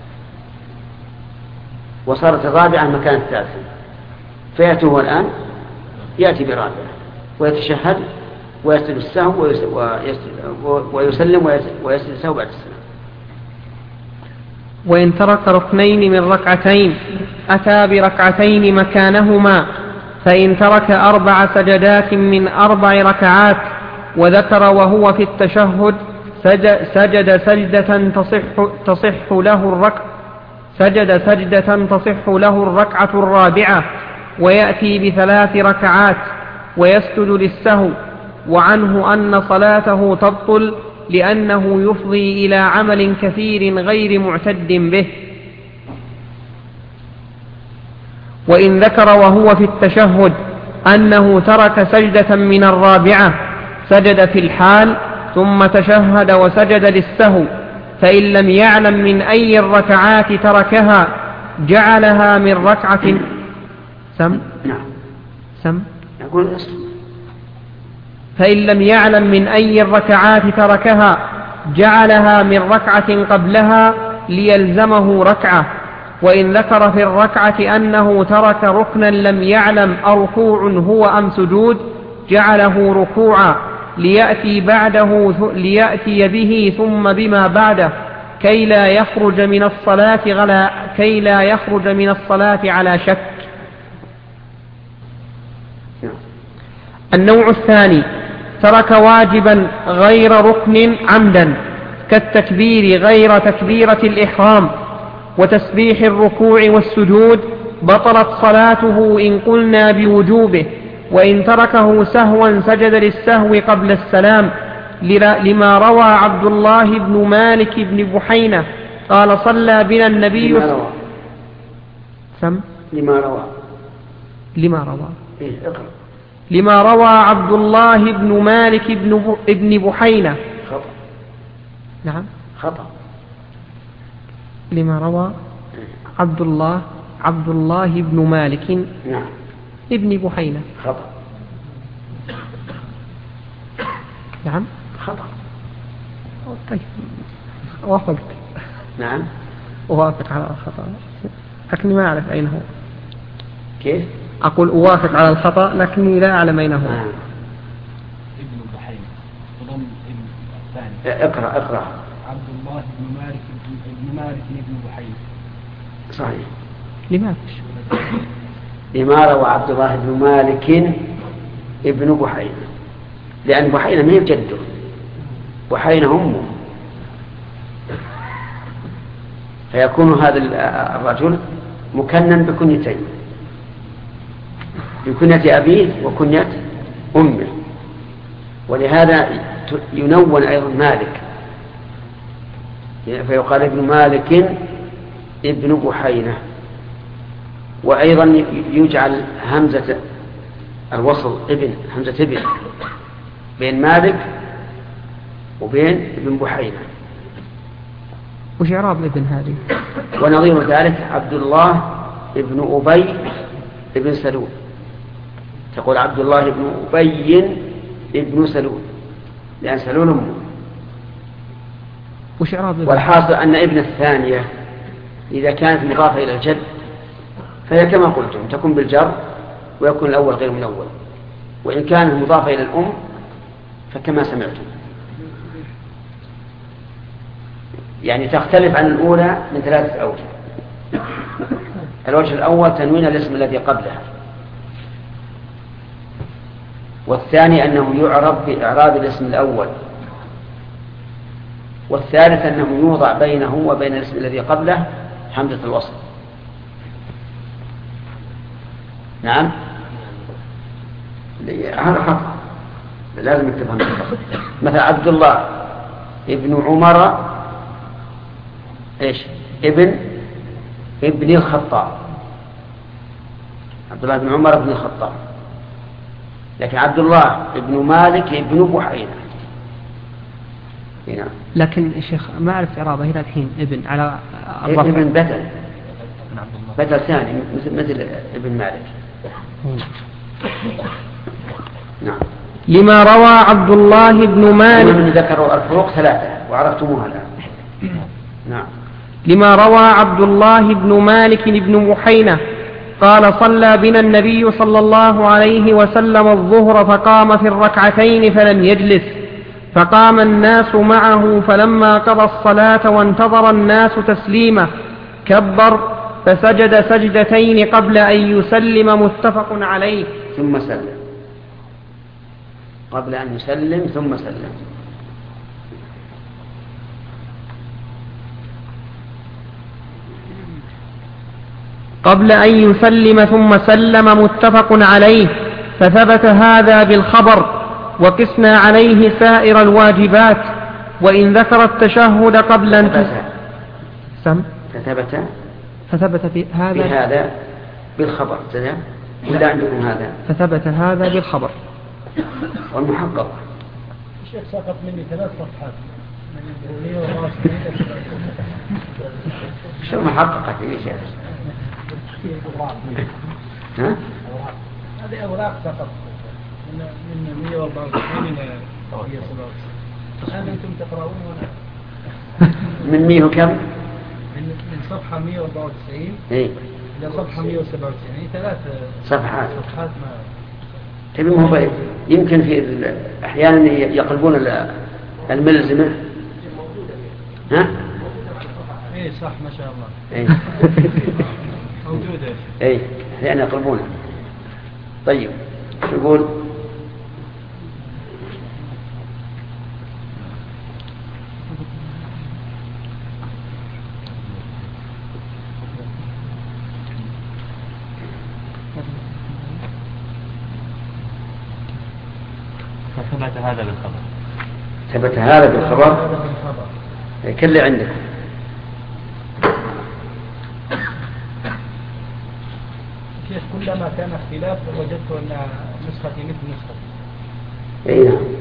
وصارت الرابعة مكان الثالثة، فيأتيه الآن يأتي برابعة ويتشهد ويسجد السهو ويسلم ويسجد السهو بعد السلام. وإن ترك ركنين من ركعتين أتى بركعتين مكانهما، فإن ترك أربع سجدات من أربع ركعات وذكر وهو في التشهد سجد سجدة تصح, تصح له الركعة سجد سجدة تصح له الركعة الرابعة ويأتي بثلاث ركعات ويسجد للسهو، وعنه أن صلاته تبطل لأنه يفضي إلى عمل كثير غير معتد به. وإن ذكر وهو في التشهد أنه ترك سجدة من الرابعة سجد في الحال ثم تشهد وسجد للسهو، فإن لم يعلم من أي الركعات تركها جعلها من ركعة سم نعم سم يقول فإن لم يعلم من أي الركعات تركها جعلها من ركعة قبلها ليلزمه ركعة. وإن ذكر في الركعة أنه ترك ركنا لم يعلم أركوع هو أم سجود جعله ركوعا ليأتي بعده ليأتي به ثم بما بعده كي لا يخرج من الصلاة على كي لا يخرج من الصلاة على شك. النوع الثاني ترك واجبا غير ركن عمدا كالتكبير غير تكبيرة الإحرام وتسبيح الركوع والسجود، بطلت صلاته إن قلنا بوجوبه. وإن تركه سهوا سجد للسهو قبل السلام لما روى عبد الله بن مالك بن بحينة قال صلى بنا النبي لما روى سم لما روى لما روى إيه اقرأ لما روى عبد الله بن مالك بن ابن بحينة خطأ نعم خطأ لما روى عبد الله عبد الله بن مالك نعم ابن بحينة خطأ نعم خطأ طيب وافقت نعم أوافق على الخطأ لكني ما أعرف أين هو. كيف؟ أقول أوافق على الخطأ لكني لا أعلم أين هو. آه. ابن بحينة وضم ابن الثاني اقرأ اقرأ عبد الله بن مالك بن مالك بن بحينة صحيح. لماذا؟ لما روى عبد الله بن مالك ابن بحينة لأن بحينة ما هي جده، بحينة أمه، فيكون هذا الرجل مكنن بكنيتين، بكنية أبيه وكنية أمه، ولهذا ينون أيضا مالك فيقال ابن مالك ابن بحينة. وأيضا يجعل همزة الوصل ابن همزة ابن بين مالك وبين ابن بحينة. وش إعراب ابن هذه؟ ونظير ذلك عبد الله ابن أبي ابن سلول، تقول عبد الله ابن أبي ابن سلول لأن سلول أمه. وش إعراب؟ والحاصل أن ابن الثانية إذا كانت مضافة إلى الجد فهي كما قلتم تكون بالجر ويكون الأول غير من الأول، وإن كانت مضافة إلى الأم فكما سمعتم، يعني تختلف عن الأولى من ثلاثة أوجه. الوجه الأول تنوين الاسم الذي قبلها، والثاني أنه يعرب بإعراب الاسم الأول، والثالث أنه يوضع بينه وبين الاسم الذي قبله حمزة الوصل. نعم هذا خطأ لازم نكتبها مثلا عبد الله ابن عمر ايش ابن ابن الخطاب، عبد الله بن عمر ابن الخطاب، لكن عبد الله ابن مالك ابن بحيرة. هنا لكن الشيخ ما أعرف إعرابه هنا الحين ابن على الرفع. ابن بدل بدل ثاني مثل ابن مالك. نعم. لما روى عبد الله بن مالك من ذكروا الفروق ثلاثة وعرفتموها الآن. نعم. لما روى عبد الله بن مالك بن بحينة قال صلى بنا النبي صلى الله عليه وسلم الظهر فقام في الركعتين فلم يجلس، فقام الناس معه، فلما قضى الصلاة وانتظر الناس تسليمه كبر فسجد سجدتين قبل أن يسلم متفق عليه. ثم سلم، قبل أن يسلم ثم سلم. قبل أن يسلم ثم سلم متفق عليه، فثبت هذا بالخبر، وقسنا عليه سائر الواجبات، وإن ذكر التشهد قبل أن سم فثبت فثبت في هذا بهذا بالخبر ولا عندكم هذا؟ فثبت هذا بالخبر والمحقق. الشيخ سقط مني ثلاث صفحات شو محققة يا شيخ؟ ها؟ هذه أوراق سقط من من مئة وأربعة وتسعين إلى مئة وسبعة وتسعين. الآن أنتم تقرؤون ولا؟ من مئة وكم؟ من من صفحة مئة وأربعة وتسعين إيه إلى صفحة مئة وسبعة وتسعين ثلاث صفحات. صفحات ما تبي مو بعيد، يمكن في أحيانا يقلبون الملزمة. ها؟ إيه صح ما شاء الله. إيه موجودة. إيه أحيانا يقلبونها. طيب شو يقول؟ فثبت هذا بالخبر. ثبت هذا بالخبر. كل اللي عندك شيخ كلما كان اختلاف وجدت أن نسختي مثل نسختي. اي نعم.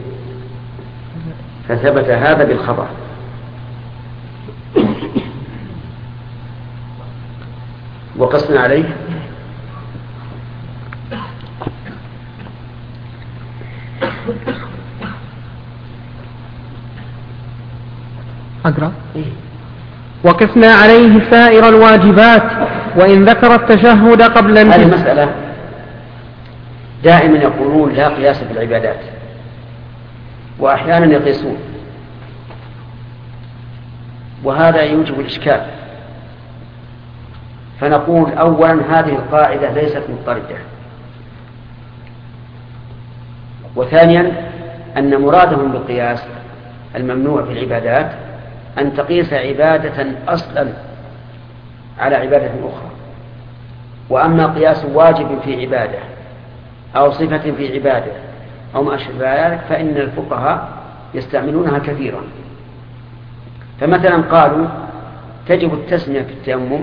فثبت هذا بالخبر. وقسنا عليه أقرأ. وقسنا عليه سائر الواجبات، وإن ذكر التشهد قبل هذه المسألة دائما يقولون لا قياس في العبادات، وأحيانا يقيسون، وهذا يوجب الإشكال. فنقول أولا هذه القاعدة ليست مضطردة، وثانيا أن مرادهم بالقياس الممنوع في العبادات أن تقيس عبادة أصلا على عبادة أخرى. وأما قياس واجب في عبادة أو صفة في عبادة أو ما أشبه ذلك فإن الفقهاء يستعملونها كثيرا. فمثلا قالوا تجب التسمية في التيمم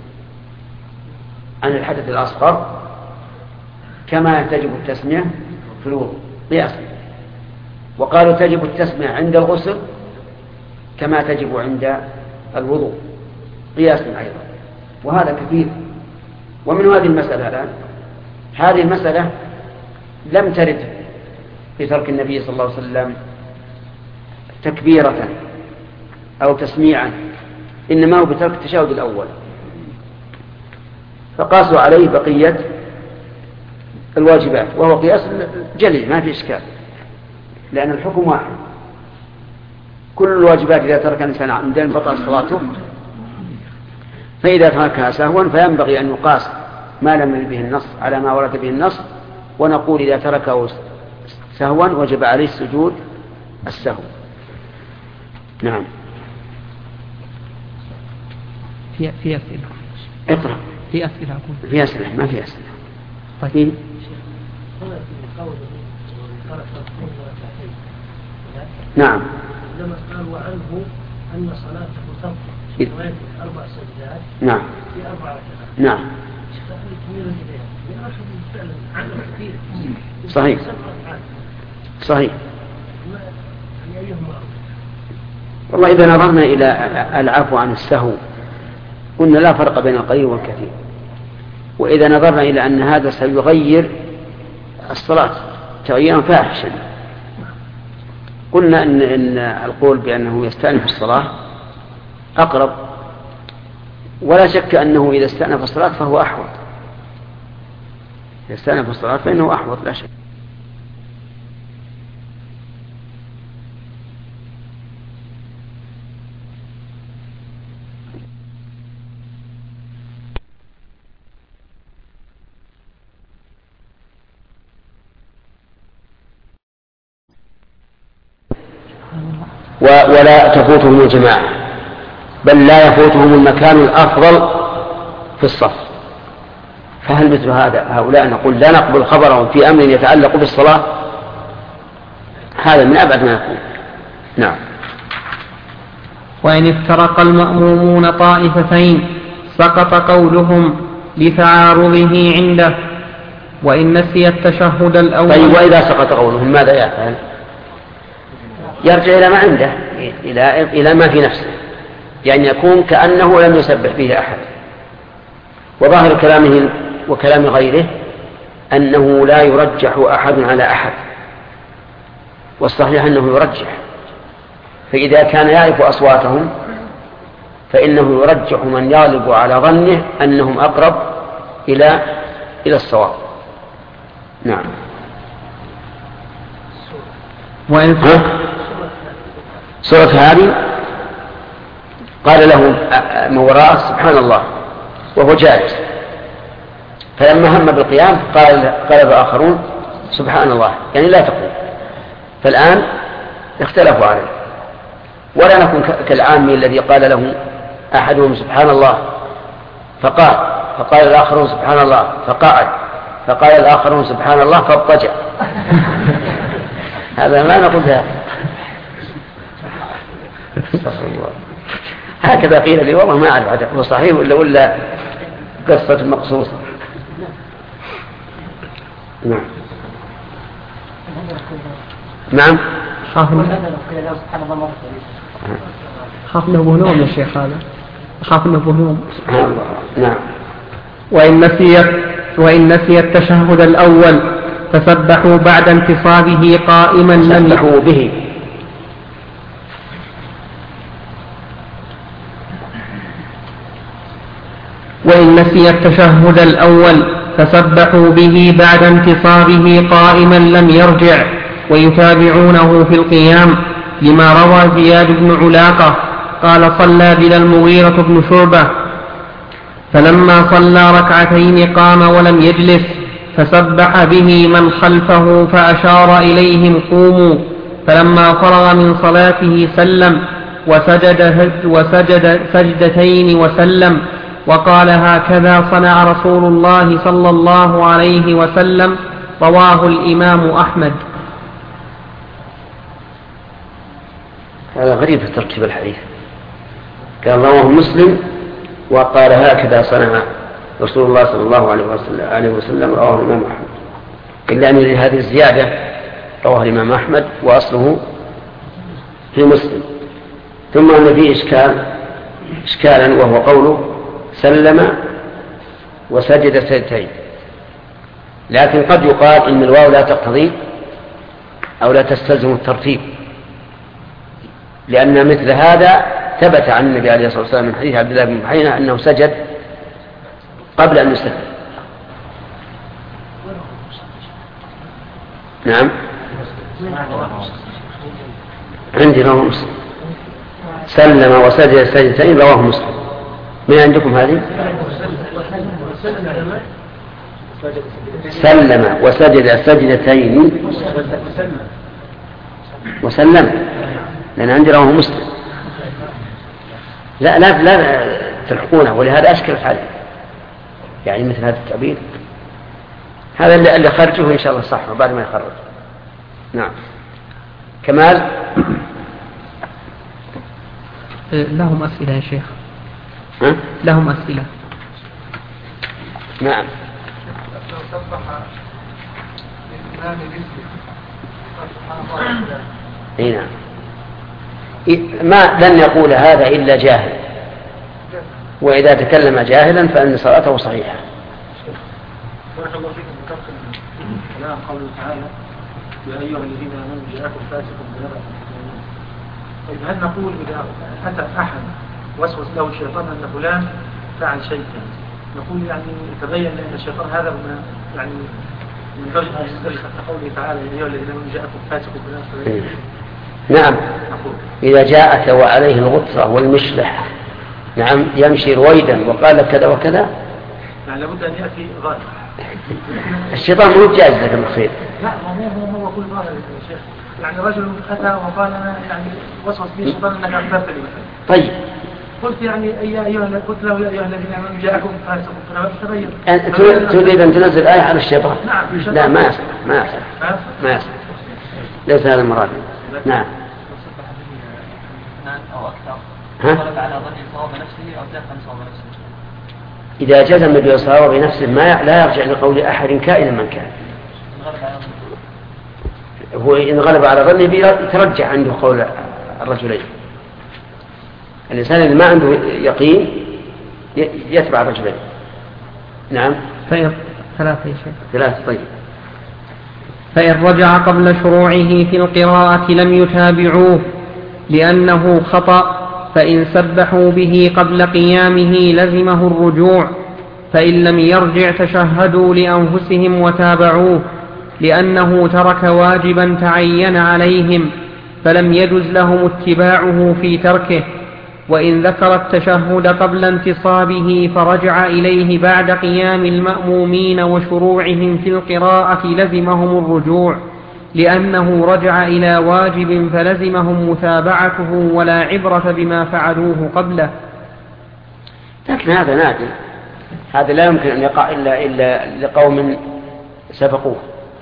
عن الحدث الأصغر كما تجب التسمية في الوضوء قياسا، وقالوا تجب التسمية عند الغسل كما تجب عند الوضوء قياسا أيضا، وهذا كثير. ومن هذه المسألة الآن هذه المسألة لم ترد في ترك النبي صلى الله عليه وسلم تكبيرة أو تسميعا، إنما هو بترك التشهد الأول، فقاسوا عليه بقية الواجبات، وهو قياس جلي ما في إشكال، لأن الحكم واحد. كل الواجبات إذا ترك الإنسان عمدا بطل صلاته، فإذا تركها سهوا فينبغي أن يقاس ما لم يرد به النص على ما ورد به النص، ونقول إذا تركه سهوا وجب عليه السجود السهو. نعم. في في أسئلة. اقرأ. في أسئلة أقول. في أسئلة ما في أسئلة. طيب. نعم. لما قال وعنه أن صلاته تبقى رواية أربع سجدات. نعم. في أربع ركعات. نعم. صحيح. صحيح. والله إذا نظرنا إلى العفو عن السهو قلنا لا فرق بين القليل والكثير، وإذا نظرنا إلى أن هذا سيغير الصلاة تغييرا فاحشا قلنا إن, إن القول بأنه يستأنف الصلاة أقرب، ولا شك أنه إذا استأنف الصلاة فهو أحوط، يستأنف الصلاة فإنه أحوط لا شك. ولا تفوتهم الجماعة، بل لا يفوتهم المكان الأفضل في الصف. فهل مثل هذا هؤلاء نقول لا نقبل خبرهم في أمر يتعلق بالصلاة؟ هذا من أبعد ما يكون. نعم. وإن افترق المأمومون طائفتين سقط قولهم لتعارضه عنده، وإن نسي التشهد الأول. طيب وإذا سقط قولهم ماذا يفعل؟ يرجع إلى ما عنده، إلى, إلى ما في نفسه، يعني يكون كأنه لم يسبح به أحد. وظاهر كلامه وكلام غيره أنه لا يرجح أحد على أحد، والصحيح أنه يرجح. فإذا كان يعرف أصواتهم فإنه يرجح من يغلب على ظنه أنهم أقرب إلى إلى الصواب. نعم. وإن سورة هذه قال له من وراءه سبحان الله وهو جالس، فلما هم بالقيام قال قال الآخرون سبحان الله، يعني لا تقول. فالآن اختلفوا عليه، ولا نكون كالعامي الذي قال له أحدهم سبحان الله فقال، فقال الآخرون سبحان الله فقعد، فقال الآخرون سبحان الله فاضطجع. هذا ما نقول هذا. هكذا قيل لي، والله ما أعرف هو صحيح ولا ولا قصة مقصوصة. نعم. نعم. خاف انه بهنوم يا شيخ، هذا خاف انه بهنوم. سبحان الله. نعم. وإن نسي وإن نسي التشهد الأول فسبحوا بعد انتصابه قائما لم سبحوا به. وإن نسي التشهد الأول فسبحوا به بعد انتصابه قائما لم يرجع، ويتابعونه في القيام، لما روى زياد بن علاقة قال صلى بنا المغيرة بن شعبة فلما صلى ركعتين قام ولم يجلس، فسبح به من خلفه فأشار إليهم قوموا، فلما فرغ من صلاته سلم وسجد, وسجد سجدتين وسلم، وقال هكذا صنع رسول الله صلى الله عليه وسلم. رواه الإمام أحمد. هذا غريب في ترتيب الحديث. قال رواه مسلم وقال هكذا صنع رسول الله صلى الله عليه وسلم. رواه الإمام أحمد، إلا أن هذه الزيادة رواه الإمام أحمد وأصله في مسلم. ثم أن فيه إشكال إشكالا وهو قوله سلم وسجد سجدتين، لكن قد يقال إن الواو لا تقتضي أو لا تستلزم الترتيب، لأن مثل هذا ثبت عن النبي عليه الصلاة والسلام من حديث عبد الله بن بحينة أنه سجد قبل أن يسلم. نعم عندي رواه مسلم سلم وسجد سجدتين رواه مسلم. من عندكم هذه؟ سلم وسجد سجدتين وسلم، لأن عندي رواه مسلم. لا لا لا تلحقونه، ولهذا أشكل عليه يعني مثل هذا التعبير. هذا اللي, اللي خرجه إن شاء الله صح وبعد ما يخرج. نعم كمال. لهم أسئلة يا شيخ. ها؟ لهم أسئلة. نعم اي نعم ما لن يقول هذا إلا جاهل، وإذا تكلم جاهلا فإن صلاته صحيحة. بارك الله فيكم. بكفر كلام قوله تعالى يا أيها الذين آمنوا جاءكم فاسق بنبأ فتبينوا. طيب هل نقول إذا أتى أحد وسوس له الشيطان أن فلان فعل شيئا، نقول يعني تبين أن الشيطان هذا من يعني من رجل قوله تعالى يا أيها الذين آمنوا جاءكم فاسق بنبأ فتبينوا؟ نعم إذا جاءك وعليه الغطرة والمشلح نعم يمشي رويدا وقال لك كذا وكذا، يعني لابد أن يأتي ظاهر. الشيطان مو جائز لك الخير. لا مو هو كل ظاهر يا شيخ. يعني رجل أتى وقال أنا يعني وسوس لي الشيطان أنك أخبرت لي. طيب قلت يعني يا أيها قلت له يا أيها الذين آمنوا جاءكم فاسق فتبين. أنت تريد أن تنزل آية على الشيطان؟ نعم. لا ما يصح ما يصح ما يصح ليس هذا المراد. نعم. أو أكثر غلب على ظن صواب نفسه أو دافع صواب نفسه. إذا جزم بصواب بنفسه ما لا يرجع لقول أحد كائنا من كان. هو إن غلب على ظنه يترجع عنده قول الرجلين. الإنسان اللي ما عنده يقين يتبع الرجلين. نعم. فإن ثلاثة يا شيخ. ثلاثة طيب. فإن رجع قبل شروعه في القراءة لم يتابعوه لأنه خطأ، فإن سبحوا به قبل قيامه لزمه الرجوع، فإن لم يرجع تشهدوا لأنفسهم وتابعوه لأنه ترك واجبا تعين عليهم فلم يجز لهم اتباعه في تركه. وإن ذكر التشهد قبل انتصابه فرجع إليه بعد قيام المأمومين وشروعهم في القراءة لزمهم الرجوع لأنه رجع إلى واجب فلزمهم متابعته ولا عبرة بما فعلوه قبله. لكن هذا نادر، هذا لا يمكن أن يقع إلا, إلا لقوم سبقوه.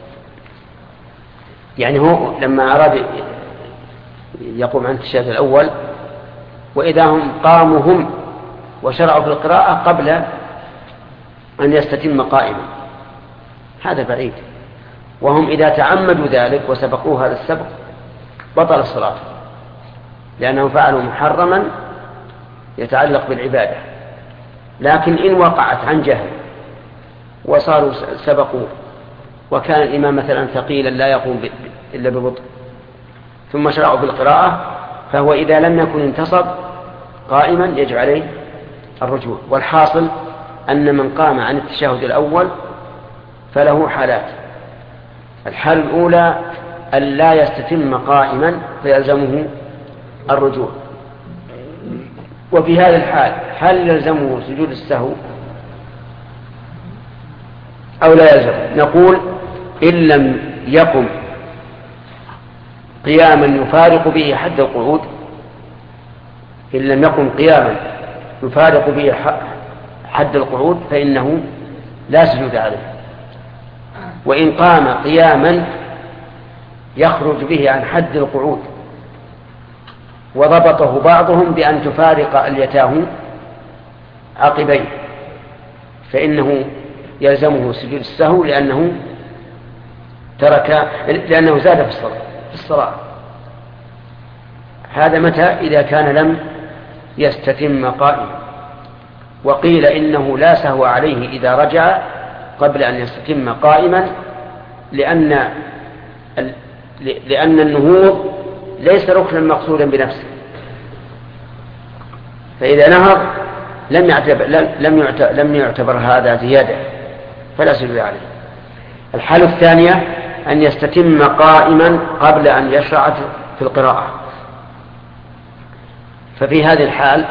يعني هو لما أراد يقوم عن التشهد الأول وإذا هم قاموا هم وشرعوا في القراءة قبل أن يستتم قائما، هذا بعيد. وهم إذا تعمدوا ذلك وسبقوه هذا السبق بطل الصلاة، لأنهم فعلوا محرما يتعلق بالعبادة. لكن إن وقعت عن جهل وصاروا سبقوه وكان الإمام مثلا ثقيلا لا يقوم إلا ببطء ثم شرعوا بالقراءة، فهو إذا لم يكن انتصب قائما يجب عليه الرجوع. والحاصل أن من قام عن التشهد الأول فله حالات. الحالة الأولى أن لا يستتم قائما فيلزمه الرجوع، وفي هذا الحال هل يلزمه سجود السهو أو لا يلزم؟ نقول إن لم يقم قياما يفارق به حد القعود، إن لم يقم قياما يفارق به حد القعود فإنه لا سجود عليه. وإن قام قياما يخرج به عن حد القعود وضبطه بعضهم بأن تفارق اليتاه عقبين فإنه يلزمه سجود السهو لأنه ترك لأنه زاد في الصلاة في الصلاة. هذا متى؟ إذا كان لم يستتم قائما. وقيل إنه لا سهو عليه إذا رجع قبل أن يستتم قائما، لأن لأن النهوض ليس ركنا مقصودا بنفسه، فإذا نهض لم يعتبر, لم يعتبر, لم يعتبر هذا زيادة فلا سجود عليه. الحالة الثانية أن يستتم قائما قبل أن يشرع في القراءة. ففي هذه الحال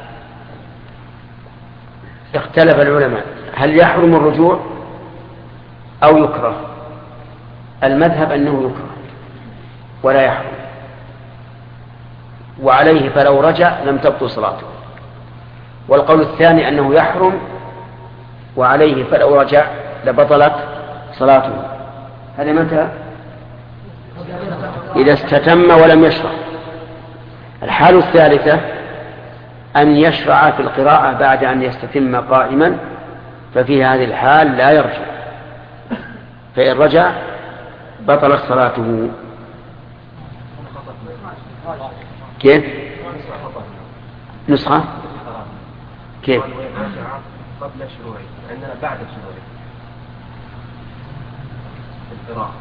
اختلف العلماء هل يحرم الرجوع أو يكره. المذهب أنه يكره ولا يحرم، وعليه فلو رجع لم تبطل صلاته. والقول الثاني أنه يحرم وعليه فلو رجع لبطلت صلاته. هذا متى؟ إذا استتم ولم يشرع. الحالة الثالثة أن يشرع في القراءة بعد أن يستتم قائما، ففي هذه الحال لا يرجع، فإن رجع بطلت صلاته. كيف؟ نسخة كيف؟ قبل شروعه، عندنا بعد شروعه القراءة.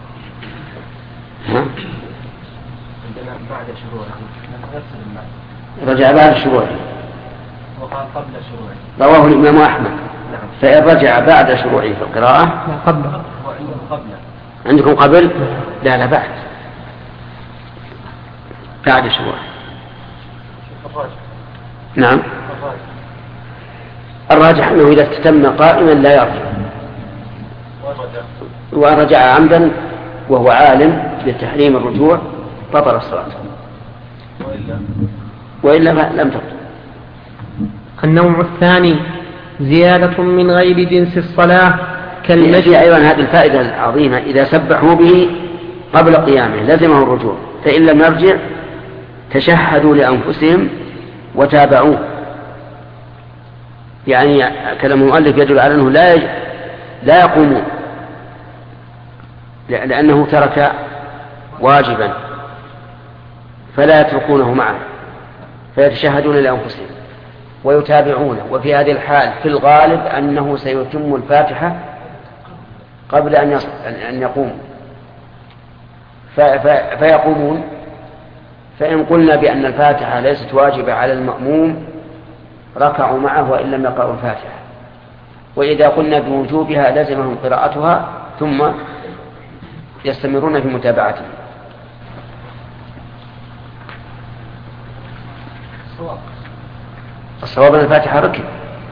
عندنا بعد شروعه رجع بعد شروعه، وقال قبل شروعه. رواه الإمام أحمد. نعم. فإن رجع بعد شروعه في القراءة قبل. قبل. عندكم قبل؟ لا لا بعد بعد شروعه. نعم. الراجح أنه إذا استتم قائما لا يرجع، ورجع عمدا وهو عالم بتحريم الرجوع بطل الصلاة، وإلا لم تبطل. النوع الثاني زيادة من غير جنس الصلاة كالمشي. أيضا هذه الفائدة العظيمة، إذا سبحوا به قبل قيامه لزمه الرجوع، فإن لم يرجع تشهدوا لأنفسهم وتابعوه. يعني كلام المؤلف يدل على أنه لا لا يقومون لأنه ترك واجبا، فلا يتركونه معه، فيتشهدون لأنفسهم ويتابعونه. وفي هذه الحال في الغالب أنه سيتم الفاتحة قبل أن يقوم، فيقومون. فإن قلنا بأن الفاتحة ليست واجبة على المأموم ركعوا معه وإن لم يقرأوا الفاتحة، وإذا قلنا بوجوبها لزمهم قراءتها ثم يستمرون في متابعته. الصواب أن الفاتحة ركن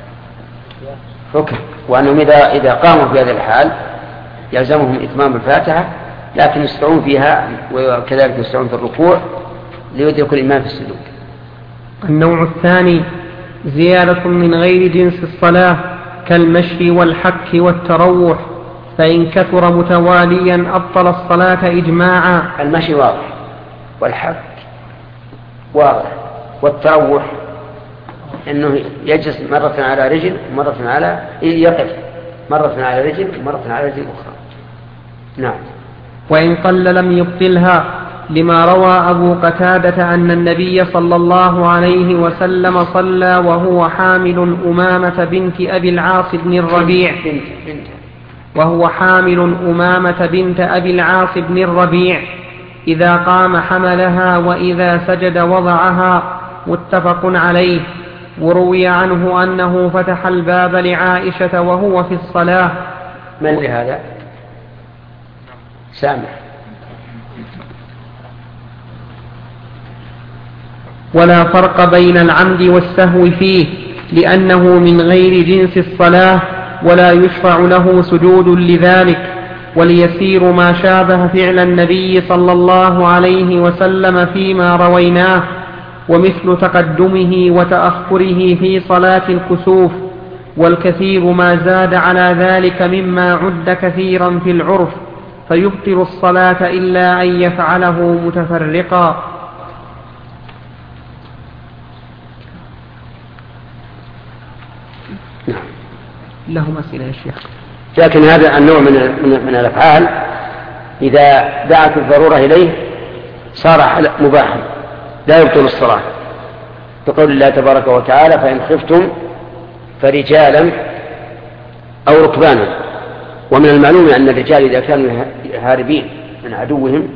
ركن وأنهم إذا, إذا قاموا في هذه الحال يلزمهم إتمام الفاتحة، لكن يستعون فيها وكذلك يستعون في الركوع ليدرك الإمام في السجود. النوع الثاني زيادة من غير جنس الصلاة كالمشي والحك والتروح، فإن كثر متواليا أبطل الصلاة إجماعا. المشي واضح، والحك واضح، والتروح أنه يجلس مرة على رجل مرة على يقف مرة على رجل مرة على رجل أخرى. نعم. وإن قل لم يبطلها، لما روى أبو قتادة أن النبي صلى الله عليه وسلم صلى وهو حامل أمامة بنت أبي العاص بن الربيع وهو حامل أمامة بنت أبي العاص بن الربيع إذا قام حملها وإذا سجد وضعها، متفق عليه. وروي عنه أنه فتح الباب لعائشة وهو في الصلاة. من لهذا؟ سامع. ولا فرق بين العمد والسهو فيه، لأنه من غير جنس الصلاة ولا يشرع له سجود لذلك، وليسير ما شابه فعل النبي صلى الله عليه وسلم فيما رويناه، ومثل تقدمه وتأخره في صلاة الكسوف، والكثير ما زاد على ذلك مما عد كثيرا في العرف، فيبطل الصلاة إلا أن يفعله متفرقا. نعم. لهم أسئلة يا شيخ. لكن هذا النوع من من الأفعال إذا دعت الضرورة إليه صار مباحا لا يبطل الصلاة، بقول الله تبارك وتعالى: فإن خفتم فرجالا أو ركبانا. ومن المعلوم أن الرجال إذا كانوا هاربين من عدوهم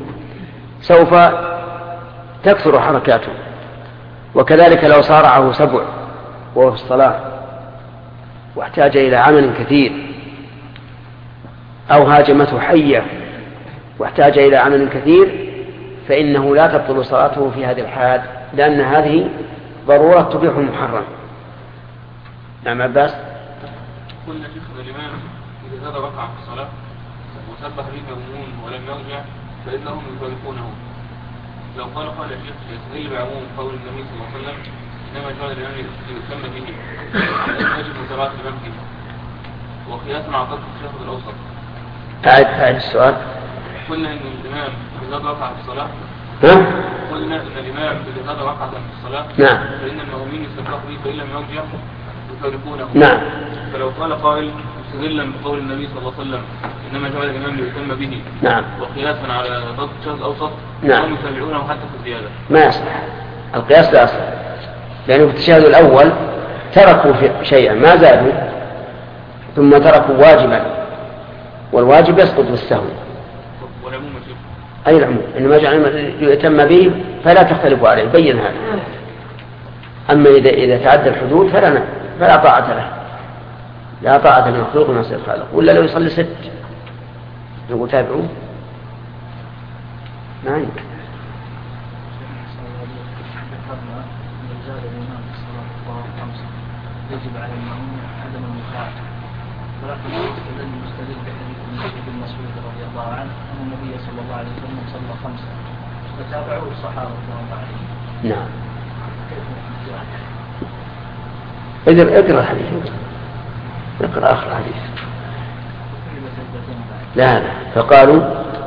سوف تكثر حركاتهم، وكذلك لو صارعه سبع وهو في الصلاة واحتاج إلى عمل كثير، أو هاجمته حية واحتاج إلى عمل كثير، فإنه لا تبطل صلاته في هذه الحال، لأن هذه ضرورة تبيح المحرم. نعم عباس. قلنا شيخ الإمام إذا زاد ركعة في الصلاة وسبح به مأمون ولم يرجع فإنهم يفارقونه. لو قال قال شيخ يستدل بعموم قول النبي صلى الله عليه وسلم إنما جعل الإمام يتم به يجب متابعة الإمام فيه، وقياسا على ترك التشهد الأوسط. أعد أعد السؤال. قلنا إن الإمام إذا زاد ركعة في الصلاة ها؟ قلنا إن الإمام إذا زاد ركعة في الصلاة نعم. فإن المأمومين يستبقوا به فإن لم يرجع يفارقونه. نعم. فلو قال قائل مستدلا بقول النبي صلى الله عليه وسلم إنما جعل الإمام ليتم به، نعم، وقياسا على ضد التشهد الأوسط، نعم، هم يتابعونه حتى في الزيادة. ما يصلح القياس، لا يصلح، لأنه في التشهد الأول تركوا شيئا ما زادوا، ثم تركوا واجبا، والواجب يسقط بالسهو. والعموم أي العموم إنما جعل ليتم به فلا تختلفوا عليه، بين هذا. أما إذا إذا تعدى الحدود فلا فلا طاعة له، لا طاعة لمخلوق معصية الخالق. ولا لو يصلي ست نقول تابعوه، ما يمكن. يجب على المأمون عدم المخالفة، ولكن يستدل المستدل بحديث ابن مسعود رضي الله عنه أن النبي صلى الله عليه وسلم صلى خمسة فتابعوه الصحابة رضي الله عنهم. نعم. اقرأ اقرأ الحديث، اقرأ آخر الحديث. لا لا، فقالوا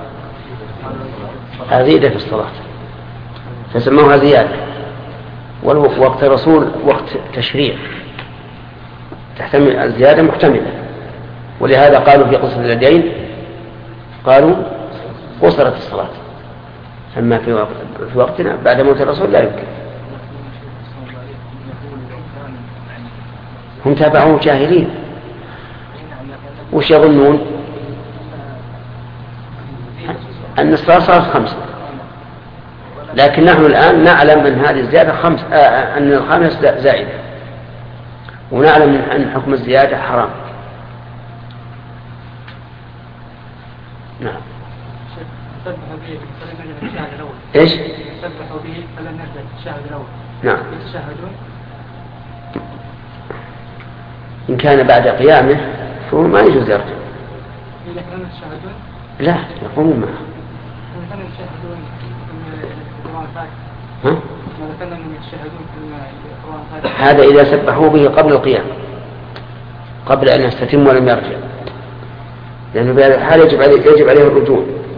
أزيد في الصلاة فسموها زيادة، ووقت الرسول وقت تشريع تحتمل الزيادة محتملة، ولهذا قالوا في قصة اليدين قالوا قصرت الصلاة، أما في, وقت في وقتنا بعد موت الرسول لا يمكن. هم تابعوه جاهلين، وش يظنون؟ أن الصلاة صارت خمسة، لكن نحن الآن نعلم أن هذه الزيادة خمس، آه أن الخامس زائدة، ونعلم أن حكم الزيادة حرام. نعم. إيش؟ سبحوا به فلن نبدأ التشهد الأول. نعم. يتشهدون. إن كان بعد قيامه فهو ما يجوز يرجع. إذا كانوا يتشهدون؟ لا، يقومون معه. إذا كانوا يتشهدون في القرآن الفاتح. ها؟ إذا كانوا يتشهدون في القرآن الفاتح. هذا إذا سبحوا به قبل القيام، قبل أن يستتم ولم يرجع، لأنه بهذا الحال يجب عليه يجب عليه الرجوع،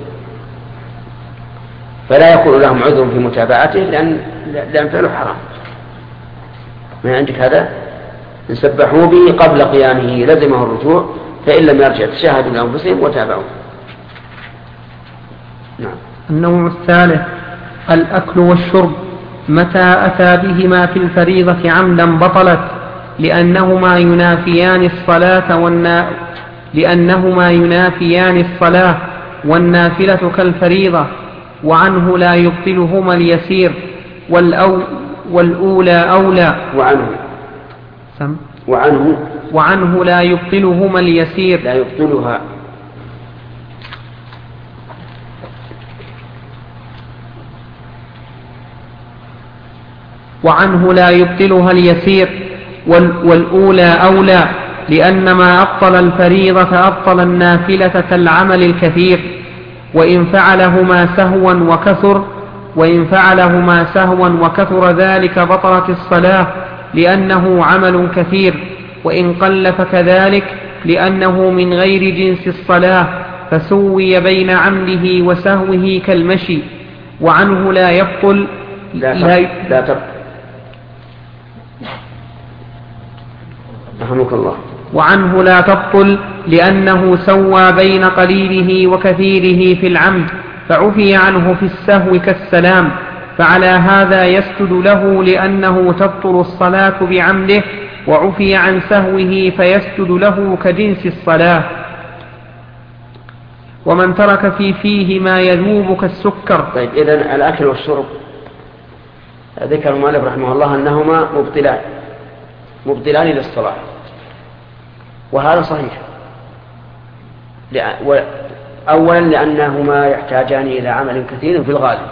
فلا يكون لهم عذر في متابعته، لأن لأن فعله حرام. ما عندك هذا؟ إن سبحوا به قبل قيامه لزمه الرجوع، فإن لم يرجع تشاهدوا لأنفسهم وتابعوا. نعم. النوع الثالث الأكل والشرب، متى أتى بهما في الفريضة عمدا بطلت، لأنهما ينافيان الصلاة والنا... لأنهما ينافيان الصلاة والنافلة كالفريضة، وعنه لا يبطلهما اليسير، والأو... والأولى أولى. وعنه سم. وعنه وعنه لا يبطلهما اليسير، لا يبطلها. وعنه لا يبطلها اليسير، والأولى أولى، لأن ما أبطل الفريضة أبطل النافلة كالعمل الكثير، وإن فعلهما سهوا وكثر وإن فعلهما سهوا وكثر ذلك بطلت الصلاة، لأنه عمل كثير، وإن قل فكذلك، لأنه من غير جنس الصلاة، فسوي بين عمده وسهوه كالمشي. وعنه لا يبطل لا تبطل, لا تبطل. رحمك الله. وعنه لا تبطل، لأنه سوى بين قليله وكثيره في العمد، فعفي عنه في السهو كالسلام، فعلى هذا يسجد له، لأنه تبطل الصلاة بعمده، وعفي عن سهوه فيسجد له كجنس الصلاة. ومن ترك في فيه ما يذوب كالسكر. طيب، إذن الأكل والشرب ذكر المؤلف رحمه الله أنهما مبطلان، مبطلان للصلاة، وهذا صحيح. أولا لأنهما يحتاجان إلى عمل كثير في الغالب،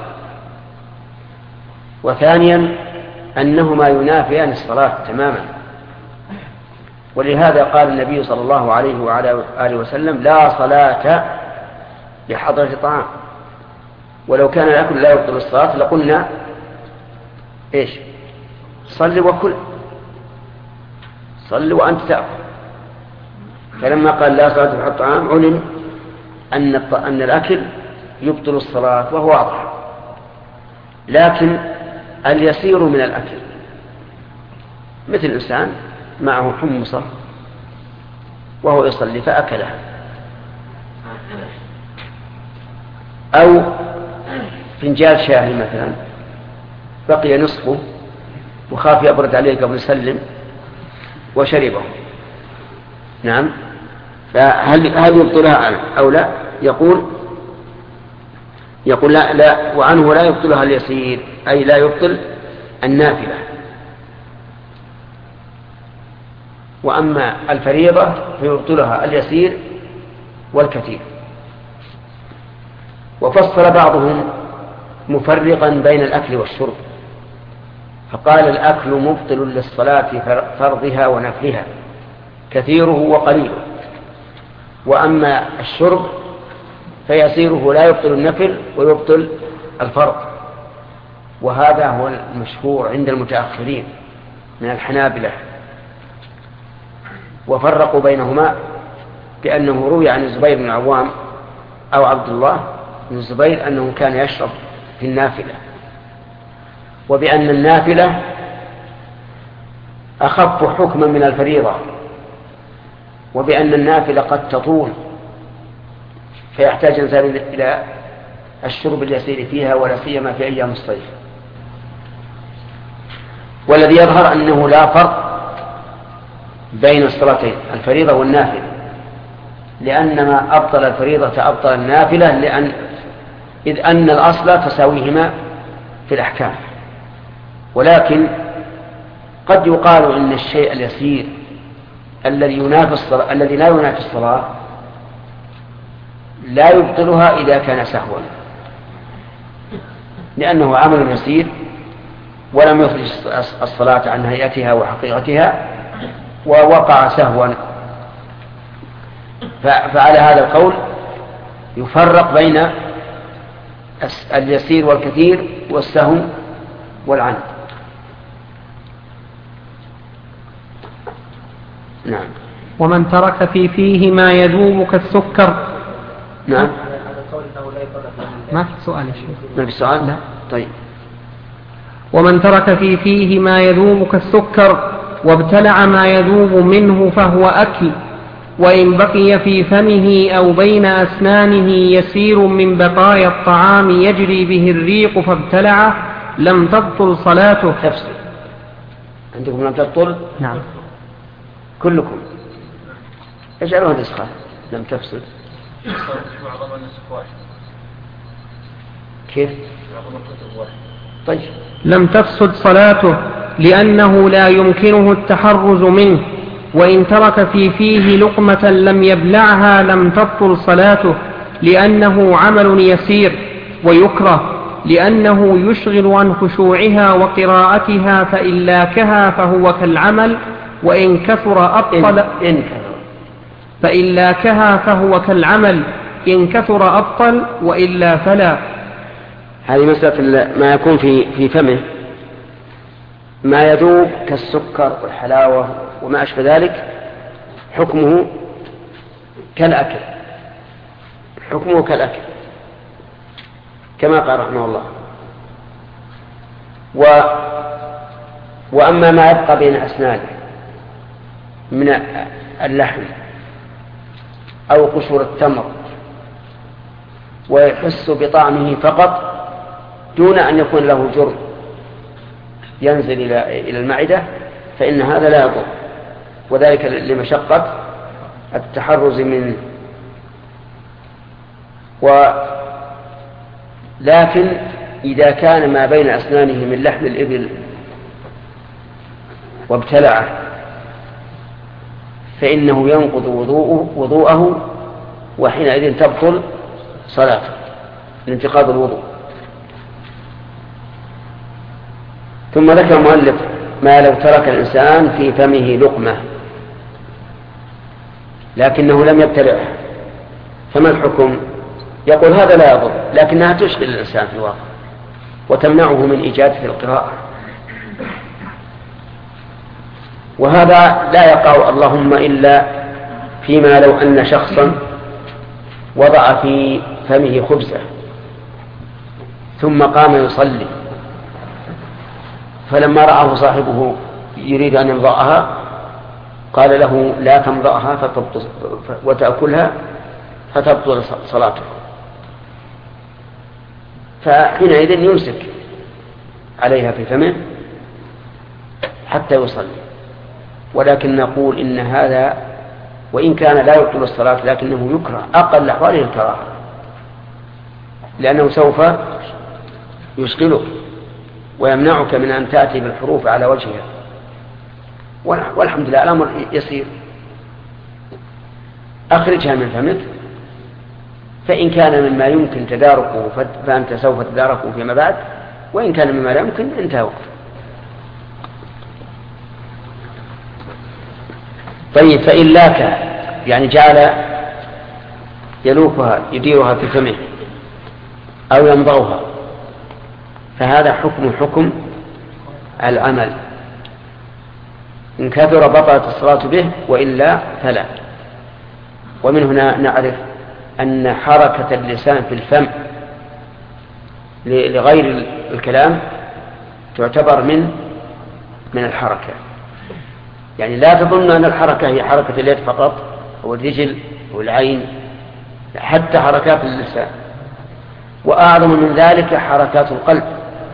وثانيا أنهما ينافيان الصلاة تماما. ولهذا قال النبي صلى الله عليه وعلى آله وسلم: لا صلاة لحضرة طعام. ولو كان الأكل لا يبطل الصلاة لقلنا إيش؟ صل وكل، صل وأنت تأكل. فلما قال لا صلاة لحضرة طعام علم أن أن الأكل يبطل الصلاة، وهو واضح. لكن اليسير من الأكل مثل الإنسان معه حمصة وهو يصلي فأكلها، أو فنجال شاهي مثلا بقي نصفه وخاف يبرد عليه قبل يسلم وشربه، نعم، فهل هل يبطلها أو لا؟ يقول يقول لا, لا وعنه لا يبطلها اليسير، أي لا يبطل النافلة. وأما الفريضة فيبطلها اليسير والكثير. وفصل بعضهم مفرقا بين الأكل والشرب، فقال: الأكل مبطل للصلاة فرضها ونفلها كثيره وقليله، وأما الشرب فيسيره لا يبطل النفل ويبطل الفرض. وهذا هو المشهور عند المتأخرين من الحنابلة، وفرقوا بينهما بأنه روي عن الزبير بن العوام أو عبد الله بن الزبير أنه كان يشرب في النافلة، وبأن النافلة أخف حكما من الفريضة، وبأن النافلة قد تطول فيحتاج الإنسان إلى الشرب اليسير فيها، ولا سيما في أيام الصيف. والذي يظهر أنه لا فرق بين الصلاتين الفريضة والنافلة، لأن ما أبطل الفريضة أبطل النافلة، لأن إذ أن الأصل تساويهما في الأحكام. ولكن قد يقال إن الشيء اليسير الذي ينافي الصلاة الذي لا ينافي الصلاة لا يبطلها إذا كان سهوا، لأنه عمل يسير ولم يخرج الصلاة عن هيئتها وحقيقتها ووقع سهوا. فعلى هذا القول يفرق بين اليسير والكثير والسهو والعمد. نعم. ومن ترك في فيه ما يذوب كالسكر. نعم. ما في سؤال يا شيخ؟ ما في سؤال؟ لا. طيب. ومن ترك في فيه ما يذوب كالسكر وابتلع ما يذوب منه فهو أكل، وإن بقي في فمه أو بين أسنانه يسير من بقايا الطعام يجري به الريق فابتلعه لم تبطل صلاته. تفصل عندكم لم تبطل؟ نعم. كلكم اجعلوها نسخة لم تفصل. كيف؟ طيب. لم تفسد صلاته لأنه لا يمكنه التحرز منه، وإن ترك في فيه لقمة لم يبلعها لم تبطل صلاته، لأنه عمل يسير ويكره، لأنه يشغل عن خشوعها وقراءتها، فإن لاكها فهو كالعمل، وإن كثر أبطل إن كثر فإن لاكها فهو كالعمل، إن كثر أبطل وإلا فلا. هذه مسألة ما يكون في في فمه ما يذوب كالسكر والحلاوة وما أشبه ذلك حكمه كالأكل، حكمه كالأكل كما قال رحمه الله. و وأما ما يبقى بين أسنانه من اللحم أو قشور التمر ويحس بطعمه فقط دون أن يكون له جرم ينزل إلى المعدة، فإن هذا لا يضر، وذلك لمشقة التحرز منه. ولكن إذا كان ما بين أسنانه من لحم الإبل وابتلعه فإنه ينقض وضوءه, وضوءه وحينئذ تبطل صلاته لانتقاض الوضوء. ثم ذكر المؤلف ما لو ترك الإنسان في فمه لقمة لكنه لم يبتلعها فما الحكم؟ يقول هذا لا يضر لكنها تشغل الإنسان في الواقع وتمنعه من إيجاد القراءة، وهذا لا يقع اللهم إلا فيما لو أن شخصا وضع في فمه خبزة ثم قام يصلي فلما رآه صاحبه يريد أن يمضأها قال له لا تمضأها وتأكلها فتبطل صلاته، فحينئذ يمسك عليها في فمه حتى يصلي. ولكن نقول إن هذا وإن كان لا يبطل الصلاة لكنه يكره أقل أحواله الكراهة لأنه سوف يشغلك ويمنعك من أن تأتي بالحروف على وجهها، والحمد لله الأمر يسير. أخرجها من فمك فإن كان مما يمكن تداركه فأنت سوف تداركه فيما بعد، وإن كان مما لا يمكن انتهى وقت. طيب فإن لاك يعني جعل يلوكها يديرها في فمه أو يمضغها فهذا حكم حكم العمل، إن كثر بطلت الصلاة به وإلا فلا. ومن هنا نعرف أن حركة اللسان في الفم لغير الكلام تعتبر من من الحركة، يعني لا تظن أن الحركة هي حركة اليد فقط أو الرجل أو العين، حتى حركات اللسان، وأعظم من ذلك حركات القلب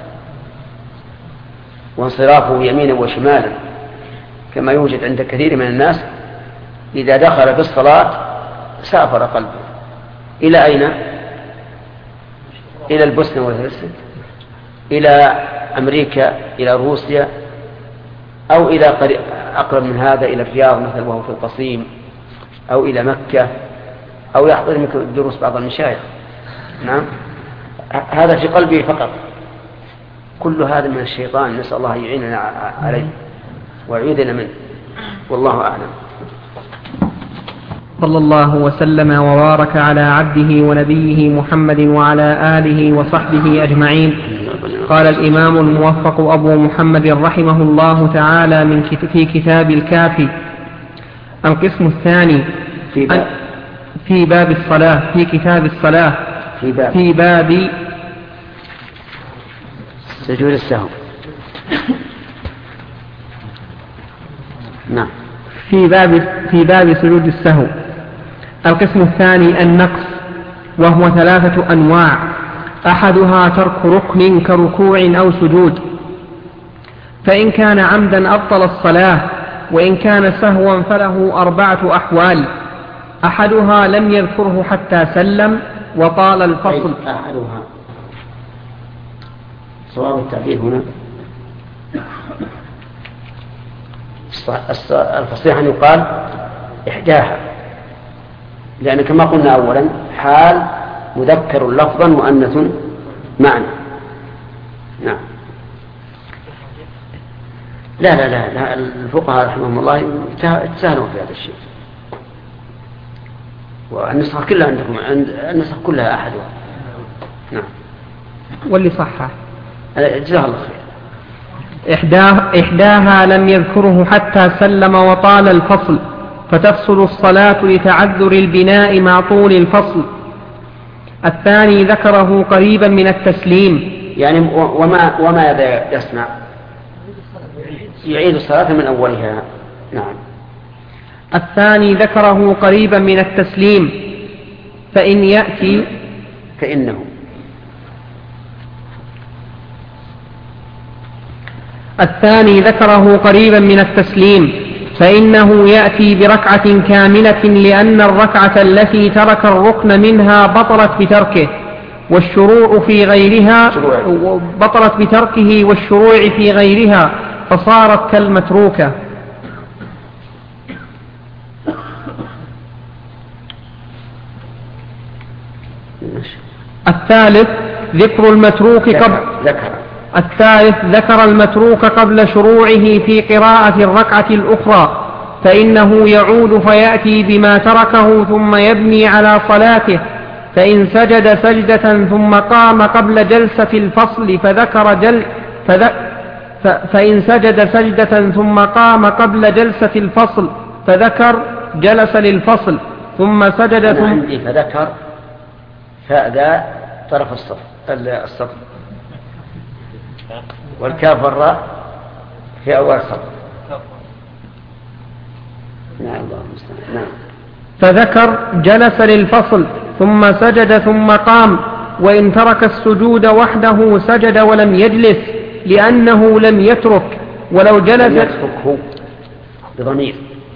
وانصرافه يمينا وشمالا، كما يوجد عند كثير من الناس إذا دخل في الصلاة سافر قلبه إلى أين؟ إلى البوسنة والهرسك، إلى أمريكا، إلى روسيا، أو إلى أقرب من هذا إلى الرياض مثل وهو في القصيم، أو إلى مكة، أو يحضر مثل دروس بعض المشايخ. نعم، هذا في قلبه فقط. كل هذا من الشيطان، نسأل الله يعيننا عليه ويعيذنا منه، والله أعلم. صلى الله وسلم وبارك على عبده ونبيه محمد وعلى آله وصحبه أجمعين. قال الإمام الموفق أبو محمد رحمه الله تعالى من في كتاب الكافي: القسم الثاني في باب, في باب الصلاة، في كتاب الصلاة، في باب, في باب سجود السهو. نعم، في باب في باب سجود السهو. القسم الثاني النقص، وهو ثلاثة أنواع: أحدها ترك ركن كركوع أو سجود، فإن كان عمدا أبطل الصلاة، وإن كان سهوا فله أربعة أحوال: أحدها لم يذكره حتى سلم وطال الفصل. أحدها صواب التعبير هنا الفصيح أن يقال إحداها، لأن كما قلنا أولا حال مذكر لفظا مؤنث معنى. نعم. لا لا لا, لا الفقهاء رحمهم الله يتساهلون في هذا الشيء، والنسخة كلها عندكم عند النسخة كلها أحدها. نعم. واللي صحها جزاه الله خير. إحداها, إحداها لم يذكره حتى سلم وطال الفصل، فتفصل الصلاة لتعذر البناء مع طول الفصل. الثاني ذكره قريبا من التسليم، يعني وما وما يصنع يعيد الصلاة من أولها. نعم. الثاني ذكره قريبا من التسليم، فإن يأتي فإنه الثاني ذكره قريبا من التسليم فإنه يأتي بركعة كاملة، لأن الركعة التي ترك الركن منها بطلت بتركه والشروع في غيرها بطلت بتركه والشروع في غيرها، فصارت كالمتروكة. الثالث ذكر المتروك قبل ذكر الثالث ذكر المتروك قبل شروعه في قراءة الركعة الأخرى، فإنه يعود فيأتي بما تركه ثم يبني على صلاته، فإن سجد سجدة ثم قام قبل جلسة الفصل فذكر جل فذ... ف... فإن سجد سجدة ثم قام قبل جلسة الفصل فذكر جلس للفصل ثم سجد أنا ثم عندي فذكر فأذا طرف الصف السطر والكاف والراء في أول السطر. نعم الله المستعان. نعم. فذكر جلس للفصل ثم سجد ثم قام، وإن ترك السجود وحده سجد ولم يجلس لأنه لم يترك، ولو جلس لم يتركه بضمير.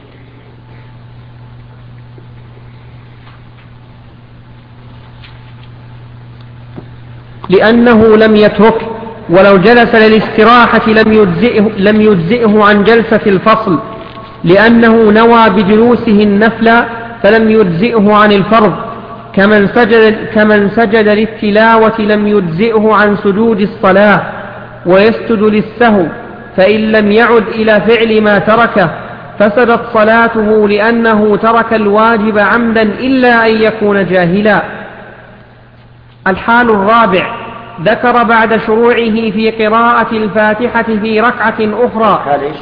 لأنه لم يترك ولو جلس للاستراحة لم يجزئه, لم يجزئه عن جلسة الفصل، لأنه نوى بجلوسه النفل فلم يجزئه عن الفرض، كمن سجد, كمن سجد للتلاوة لم يجزئه عن سجود الصلاة، ويسجد للسهو، فإن لم يعد إلى فعل ما تركه فسدت صلاته لأنه ترك الواجب عمدا إلا أن يكون جاهلا. الحال الرابع ذكر بعد شروعه في قراءة الفاتحة في ركعة أخرى. حال إيش؟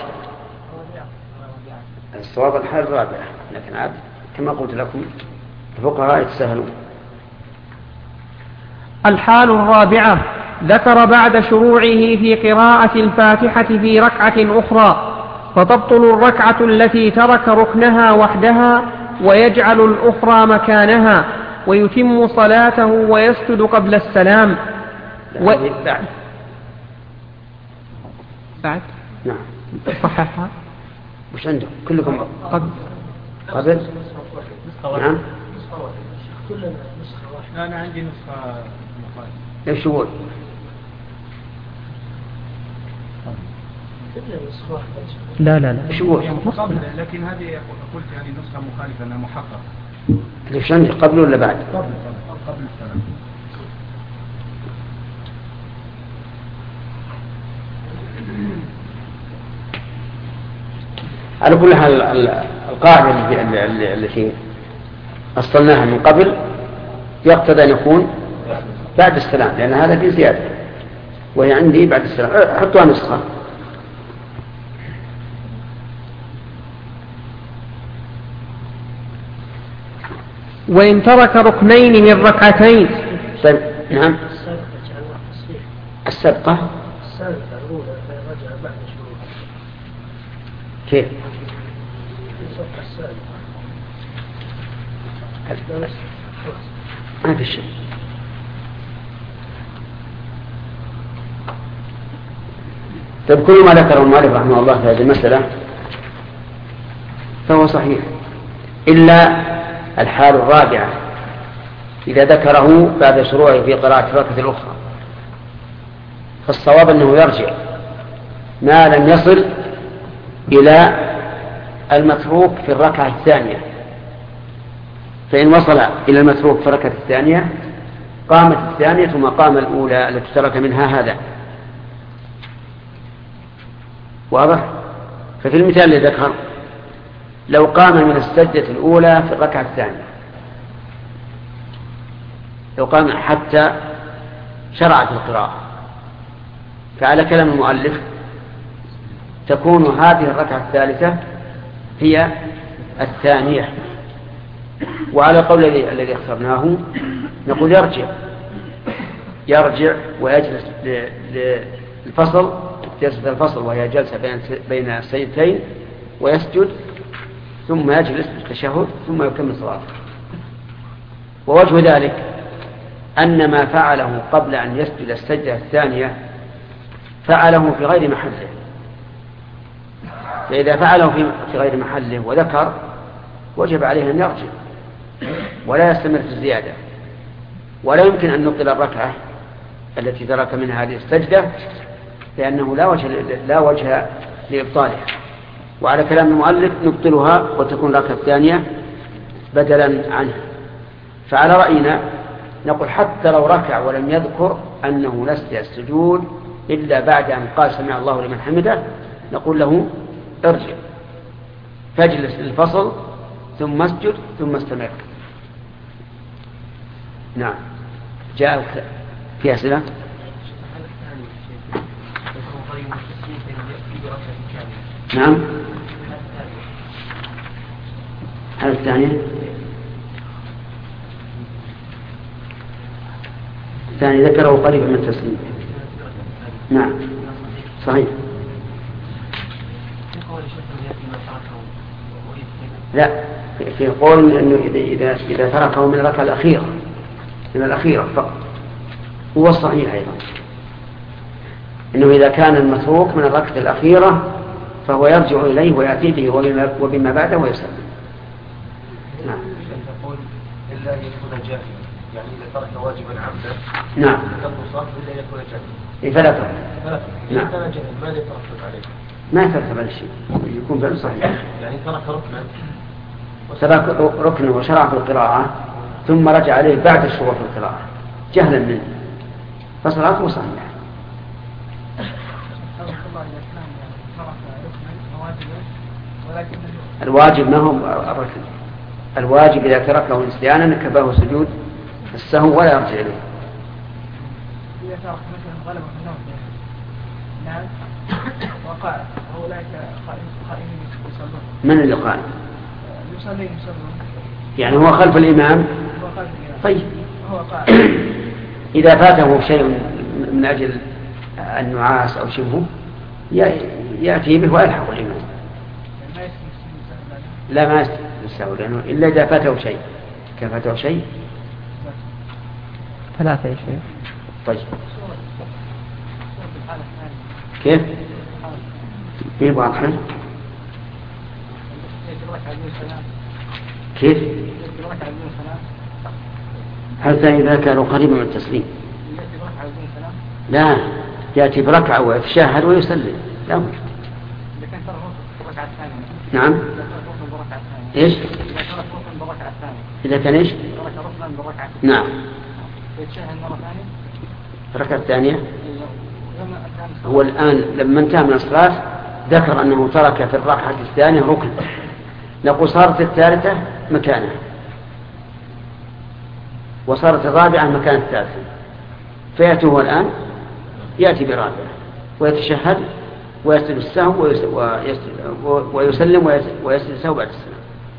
الصواب الحال الرابع، لكن عاد كما قلت لكم الفقهاء يتساهلون. الحال الرابعة ذكر بعد شروعه في قراءة الفاتحة في ركعة أخرى، فتبطل الركعة التي ترك ركنها وحدها ويجعل الأخرى مكانها، ويتم صلاته ويسجد قبل السلام. و... بعد بعد نعم صححها. وش عندكم كلكم قبل قبل نعم كلنا نسخة واحدة. أنا عندي نسخة مخالفة. ايش يقول؟ لا لا لا ايش يقول؟ قبل، لكن هذه قلت يعني نسخة مخالفة أنها محققة. ايش عندك قبل ولا بعد؟ قبل قبل السلام. على كل حال القاعدة التي أصلناها من قبل يقتضي أن يكون بعد السلام، لأن هذا في زيادة وهي عندي بعد السلام. حطوها نسخة. وإن ترك ركنين من ركعتين. طيب نعم. السبقة كيف؟ ما في شيء. طيب كل ما ذكره المؤلف رحمه الله في هذه المسألة فهو صحيح، إلا الحال الرابعة إذا ذكره بعد شروعه في قراءة الركعة الأخرى، فالصواب أنه يرجع ما لم يصل إلى المتروك في الركعة الثانية، فإن وصل إلى المتروك في الركعة الثانية قامت الثانية ثم قام الأولى التي ترك منها هذا. واضح؟ ففي المثال الذي ذكر لو قام من السجدة الأولى في الركعة الثانية، لو قام حتى شرعت القراءة، فعلى كلام المؤلف تكون هذه الركعة الثالثة هي الثانية، وعلى قول الذي اخترناه نقول يرجع يرجع ويجلس للفصل جلسة الفصل وهي جلسة بين السجدتين ويسجد ثم يجلس بالتشهد ثم يكمل صلاته. ووجه ذلك أن ما فعله قبل أن يسجد السجدة الثانية فعله في غير محله، فإذا فعله في غير محله وذكر وجب عليه أن يرجع ولا يستمر في الزيادة، ولا يمكن أن نبطل الركعة التي ترك منها هذه السجدة، لأنه لا وجه, لا وجه لإبطالها. وعلى كلام المؤلف نبطلها وتكون الركعة الثانية بدلا عنها. فعلى رأينا نقول حتى لو ركع ولم يذكر أنه نسي السجود إلا بعد أن قال سمع الله لمن حمده، نقول له ارجع فاجلس للفصل ثم اسجد ثم استمر. نعم. جاء في أسئلة؟ نعم. هل الثانية؟ الثاني ذكره قريبا من التسليم. نعم صحيح. لا، في قول أنه إذا إذا تركه من الركعة الأخيرة من الأخيرة فقط، هو الصحيح أيضا أنه إذا كان المتروك من الركعة الأخيرة فهو يرجع إليه ويأتي به وبما بعده ويسلم. نعم. يقول إلا أن يكون جاهلا، يعني إذا ترك واجبا عمدا نعم كالمصاب إلا أن يكون جاهلا. إيه فلا ترك. نعم. كان جاهلا ماذا يترتب عليه؟ ما يترتب على شيء، يكون فعل صحيح. يعني ترك ركنا ترك ركن وشرع في القراءة ثم رجع عليه بعد الشروع في القراءة جهلا منه فصلاته صحيحة. الواجب ما هو الركن، الواجب إذا تركه نسيانا كفاه سجود السهو ولا يرجع إليه. إذا ترك مثلا غلبة في النوم نام وقع أولئك قائمين يصلون. من اللي قائم؟ يصلين يصلون. يعني هو خلف الإمام. هو خلف الإمام. طيب. هو قائم. إذا فاته شيء من أجل النعاس أو شبهه يأتي به ويلحق الإمام. لا ما يستوي لأنه إلا إذا فاته شيء. كيف فاته شيء؟ ثلاثة يا شيخ. طيب. كيف؟ في واضحة. كيف؟ حتى إذا كانوا قريبا من التسليم. لا، يأتي بركعة ويتشهد ويسلم. لا مجد. نعم. إيش؟ إذا كان إيش؟ نعم. الركعة الثانية. هو الآن لما انتهى من الصلاة ذكر أنه ترك في الركعة الثانية ركن، نقول صارت الثالثة مكانها وصارت الرابعة مكان الثالثة، فيأتي هو الآن يأتي برابعة ويتشهد ويسجد السهو ويسلم ويسجد السهو بعد السلام.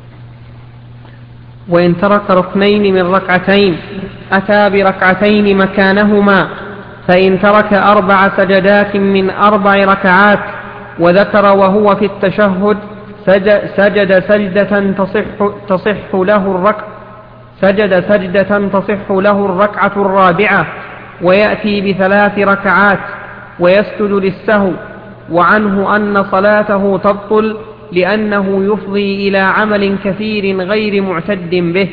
وإن ترك ركنين من ركعتين أتى بركعتين مكانهما، فإن ترك أربع سجدات من أربع ركعات وذكر وهو في التشهد سجد سجدة تصح, تصح له الركعة سجد سجدة تصح له الركعة الرابعة ويأتي بثلاث ركعات ويسجد للسهو، وعنه أن صلاته تبطل لأنه يفضي إلى عمل كثير غير معتد به.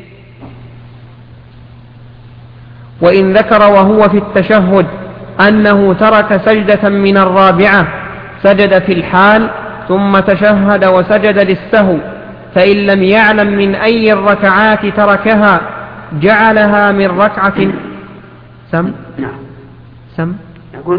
وإن ذكر وهو في التشهد أنه ترك سجدة من الرابعة سجد في الحال ثم تشهد وسجد للسهو، فإن لم يعلم من أي الركعات تركها جعلها من ركعة سم نعم سم يقول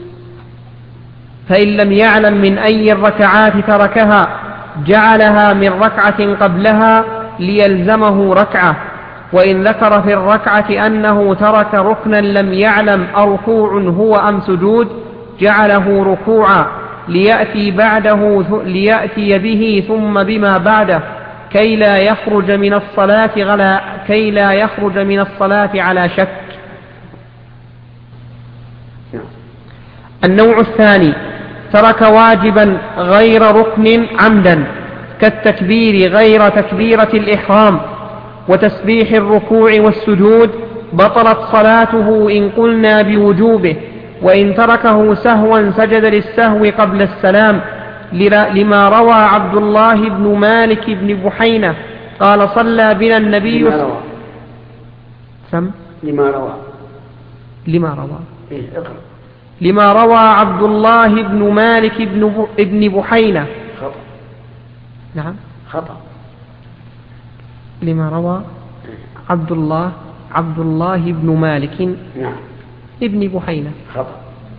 فإن لم يعلم من أي الركعات تركها جعلها من ركعة قبلها ليلزمه ركعة. وإن ذكر في الركعة أنه ترك ركنا لم يعلم أركوع هو أم سجود جعله ركوعا ليأتي بعده ليأتي به ثم بما بعده كي لا يخرج من الصلاة على كي لا يخرج من الصلاة على شك. النوع الثاني ترك واجبا غير ركن عمدا كالتكبير غير تكبيرة الإحرام وتسبيح الركوع والسجود، بطلت صلاته إن قلنا بوجوبه. وإن تركه سهوا سجد للسهو قبل السلام لما روى عبد الله بن مالك بن بحينة قال صلى بنا النبي لما روى سم لما روى لما روى إيه اقرأ لما روى عبد الله بن مالك بن ابن بحينة خطأ نعم خطأ لما روى عبد الله عبد الله بن مالك نعم ابن بحينة. خطأ.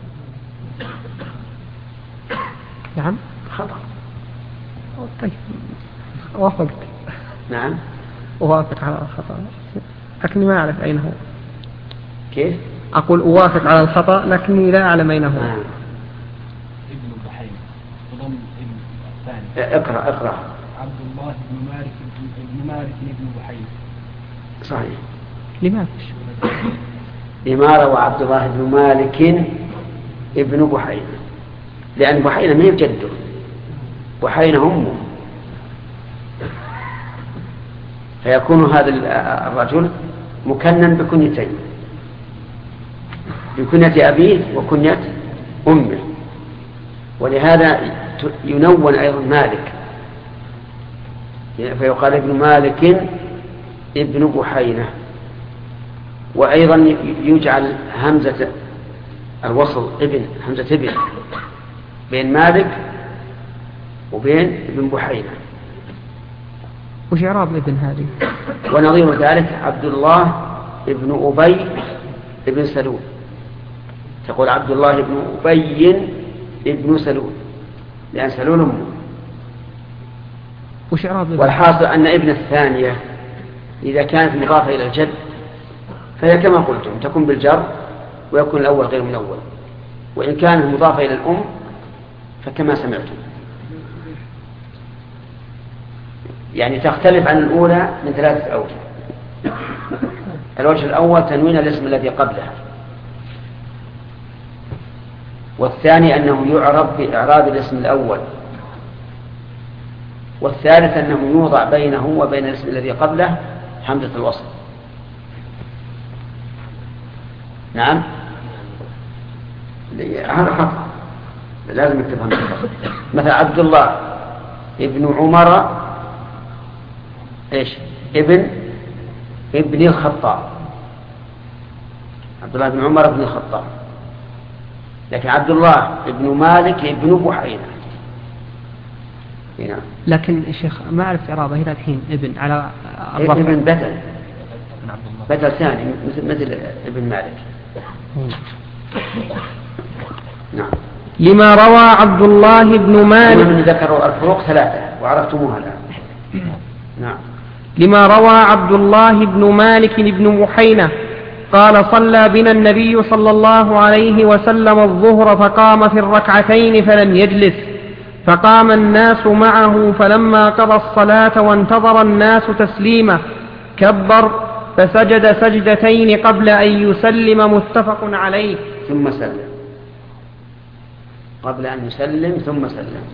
نعم خطأ. طيب وافقت. نعم أوافق على الخطأ لكني ما أعرف أين هو. كيف؟ أقول أوافق على الخطأ لكني لا أعلم أين هو. نعم. ابن بحيرة وضم ابن الثاني. اقرأ اقرأ. عبد الله بن مالك بن مالك بن بحيرة. صحيح. لماذا؟ إمارة وعبد الله بن مالك ابن بحينة، لأن بحينة ما هي جده، بحينة أمه، فيكون هذا الرجل مكنن بكنيتين، بكنية أبيه وكنية أمه، ولهذا ينون أيضا مالك، فيقال ابن مالك ابن بحينة. وأيضا يجعل همزة الوصل ابن، همزة ابن بين مالك وبين ابن بحينة. وش إعراب ابن هذه؟ ونظير ذلك عبد الله ابن أبي ابن سلول، تقول عبد الله ابن أبي ابن سلول لأن سلول أمه. وش إعراب ابن؟ والحاصل أن ابن الثانية إذا كانت مضافة إلى الجد فهي كما قلتم تكون بالجر ويكون الأول غير منون، وإن كانت مضافة إلى الأم فكما سمعتم، يعني تختلف عن الأولى من ثلاثة أوجه. الوجه الأول تنوين الاسم الذي قبلها، والثاني أنه يعرب بإعراب الاسم الأول، والثالث أنه يوضع بينه وبين الاسم الذي قبله همزة الوصل. نعم هذا خطأ لازم نكتبها مثل عبد الله ابن عمر ايش ابن ابن الخطاب، عبد الله بن عمر ابن الخطاب، لكن عبد الله ابن مالك ابن بحينة. هنا لكن الشيخ ما أعرف إعرابه إلى الحين ابن على الرفع. ابن بدل بدل ثاني مثل مثل ابن مالك. نعم. لما روى عبد الله بن مالك، من ذكروا الفروق ثلاثة وعرفتموها الآن. نعم. لما روى عبد الله بن مالك بن بحينة قال صلى بنا النبي صلى الله عليه وسلم الظهر فقام في الركعتين فلم يجلس، فقام الناس معه، فلما قضى الصلاة وانتظر الناس تسليمه كبر فسجد سجدتين قبل أن يسلم، متفق عليه. ثم سلم، قبل أن يسلم ثم سلم.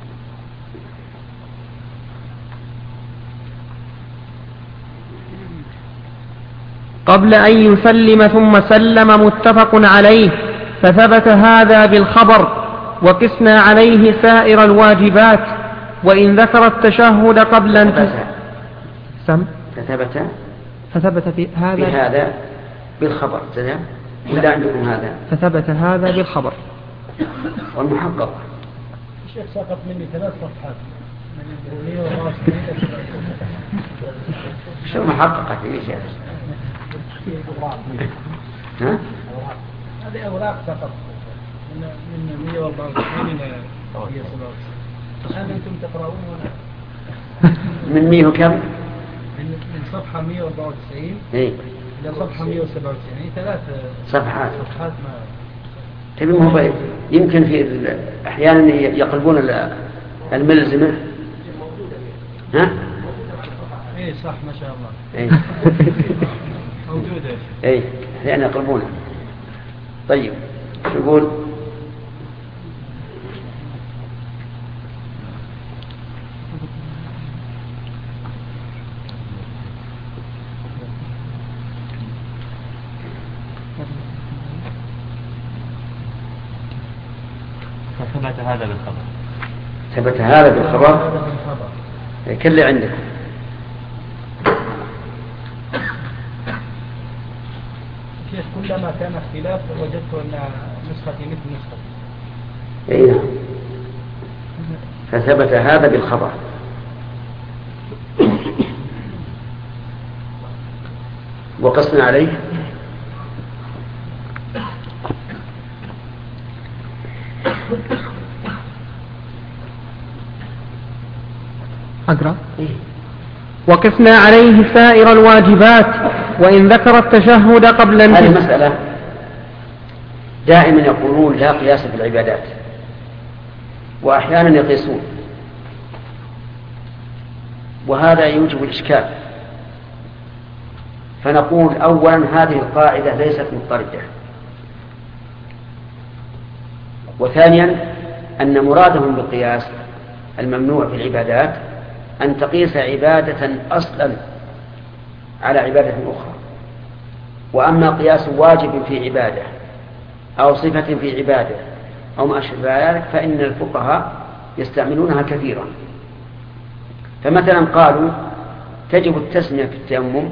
قبل أن يسلم ثم سلم متفق عليه، فثبت هذا بالخبر، وقسنا عليه سائر الواجبات، وإن ذكر التشهد قبل أن سم فثبت فثبت في هذا بهذا بالخبر. ولا عندكم هذا؟ فثبت هذا بالخبر. والمحقق الشيخ سقط مني ثلاث صفحات شو محققة في شيء؟ ها؟ هذه أوراق سقط من من مئة وأربعة وتسعين إلى مئة وسبعة وتسعين. الآن أنتم تقرؤون من مئة وكم؟ من من صفحة مئة وأربعة وتسعين إيه إلى صفحة مئة وسبعة وتسعين، ثلاث صفحات. صفحات ما تبي مو يمكن في أحيانا يقلبون الملزمة. ها؟ إيه صح ما شاء الله. إيه موجودة. إيه أحيانا يقلبونها. طيب شو يقول؟ فثبت هذا بالخبر. ثبت هذا بالخبر. كل عندك. شيخ كلما كان اختلاف وجدت أن نسختي مثل نسختي. أي نعم. فثبت هذا بالخبر. وقسنا عليه أقرأ. وقسنا عليه سائر الواجبات وإن ذكر التشهد قبل هذه انتهاء. المسألة دائما يقولون لا قياس في العبادات، وأحيانا يقيسون، وهذا يوجب الإشكال. فنقول أولا هذه القاعدة ليست مضطردة، وثانيا أن مرادهم بالقياس الممنوع في العبادات أن تقيس عبادة أصلا على عبادة أخرى. وأما قياس واجب في عبادة أو صفة في عبادة أو ما أشبه ذلك فإن الفقهاء يستعملونها كثيرا. فمثلا قالوا تجب التسمية في التيمم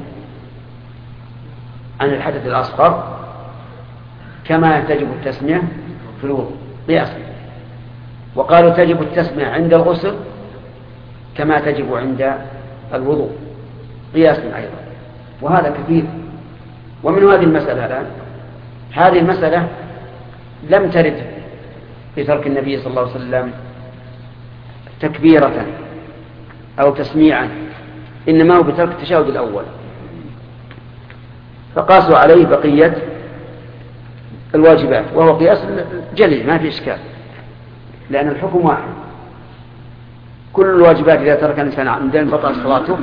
عن الحدث الأصغر كما تجب التسمية في الوضوء قياسا، وقالوا تجب التسمية عند الغسل كما تجب عند الوضوء قياسا أيضا، وهذا كثير. ومن هذه المسألة الآن هذه المسألة لم ترد في ترك النبي صلى الله عليه وسلم تكبيرة أو تسميعا، إنما هو بترك التشهد الأول، فقاسوا عليه بقية الواجبات، وهو قياس جلي ما في إشكال، لأن الحكم واحد. كل الواجبات إذا ترك الإنسان عمدا بطل صلاته،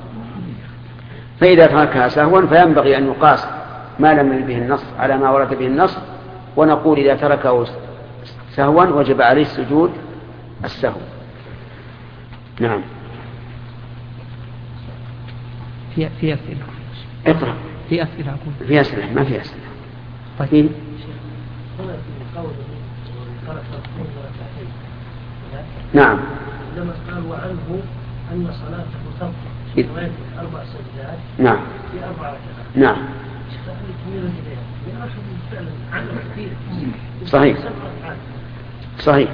فإذا تركها سهوا فينبغي أن يقاس ما لم يرد به النص على ما ورد به النص، ونقول إذا تركه سهوا وجب عليه السجود السهو. نعم. في في أسئلة. اقرأ. في أسئلة أقول. في أسئلة ما في أسئلة. طيب. نعم. لما قال وعنه أن صلاته تبطل أربع سجدات. نعم. في أربع ركعات. نعم. صحيح. صحيح.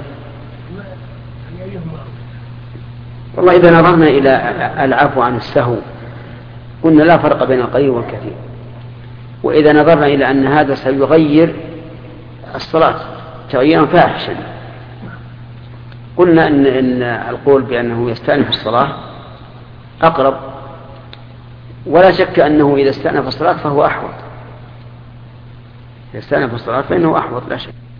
والله إذا نظرنا إلى العفو عن السهو قلنا لا فرق بين القليل والكثير، وإذا نظرنا إلى أن هذا سيغير الصلاة تغييرا فاحشا قلنا إن, إن القول بأنه يستأنف الصلاة أقرب، ولا شك أنه إذا استأنف الصلاة فهو أحوط. إذا استأنف الصلاة فإنه أحوط لا شك.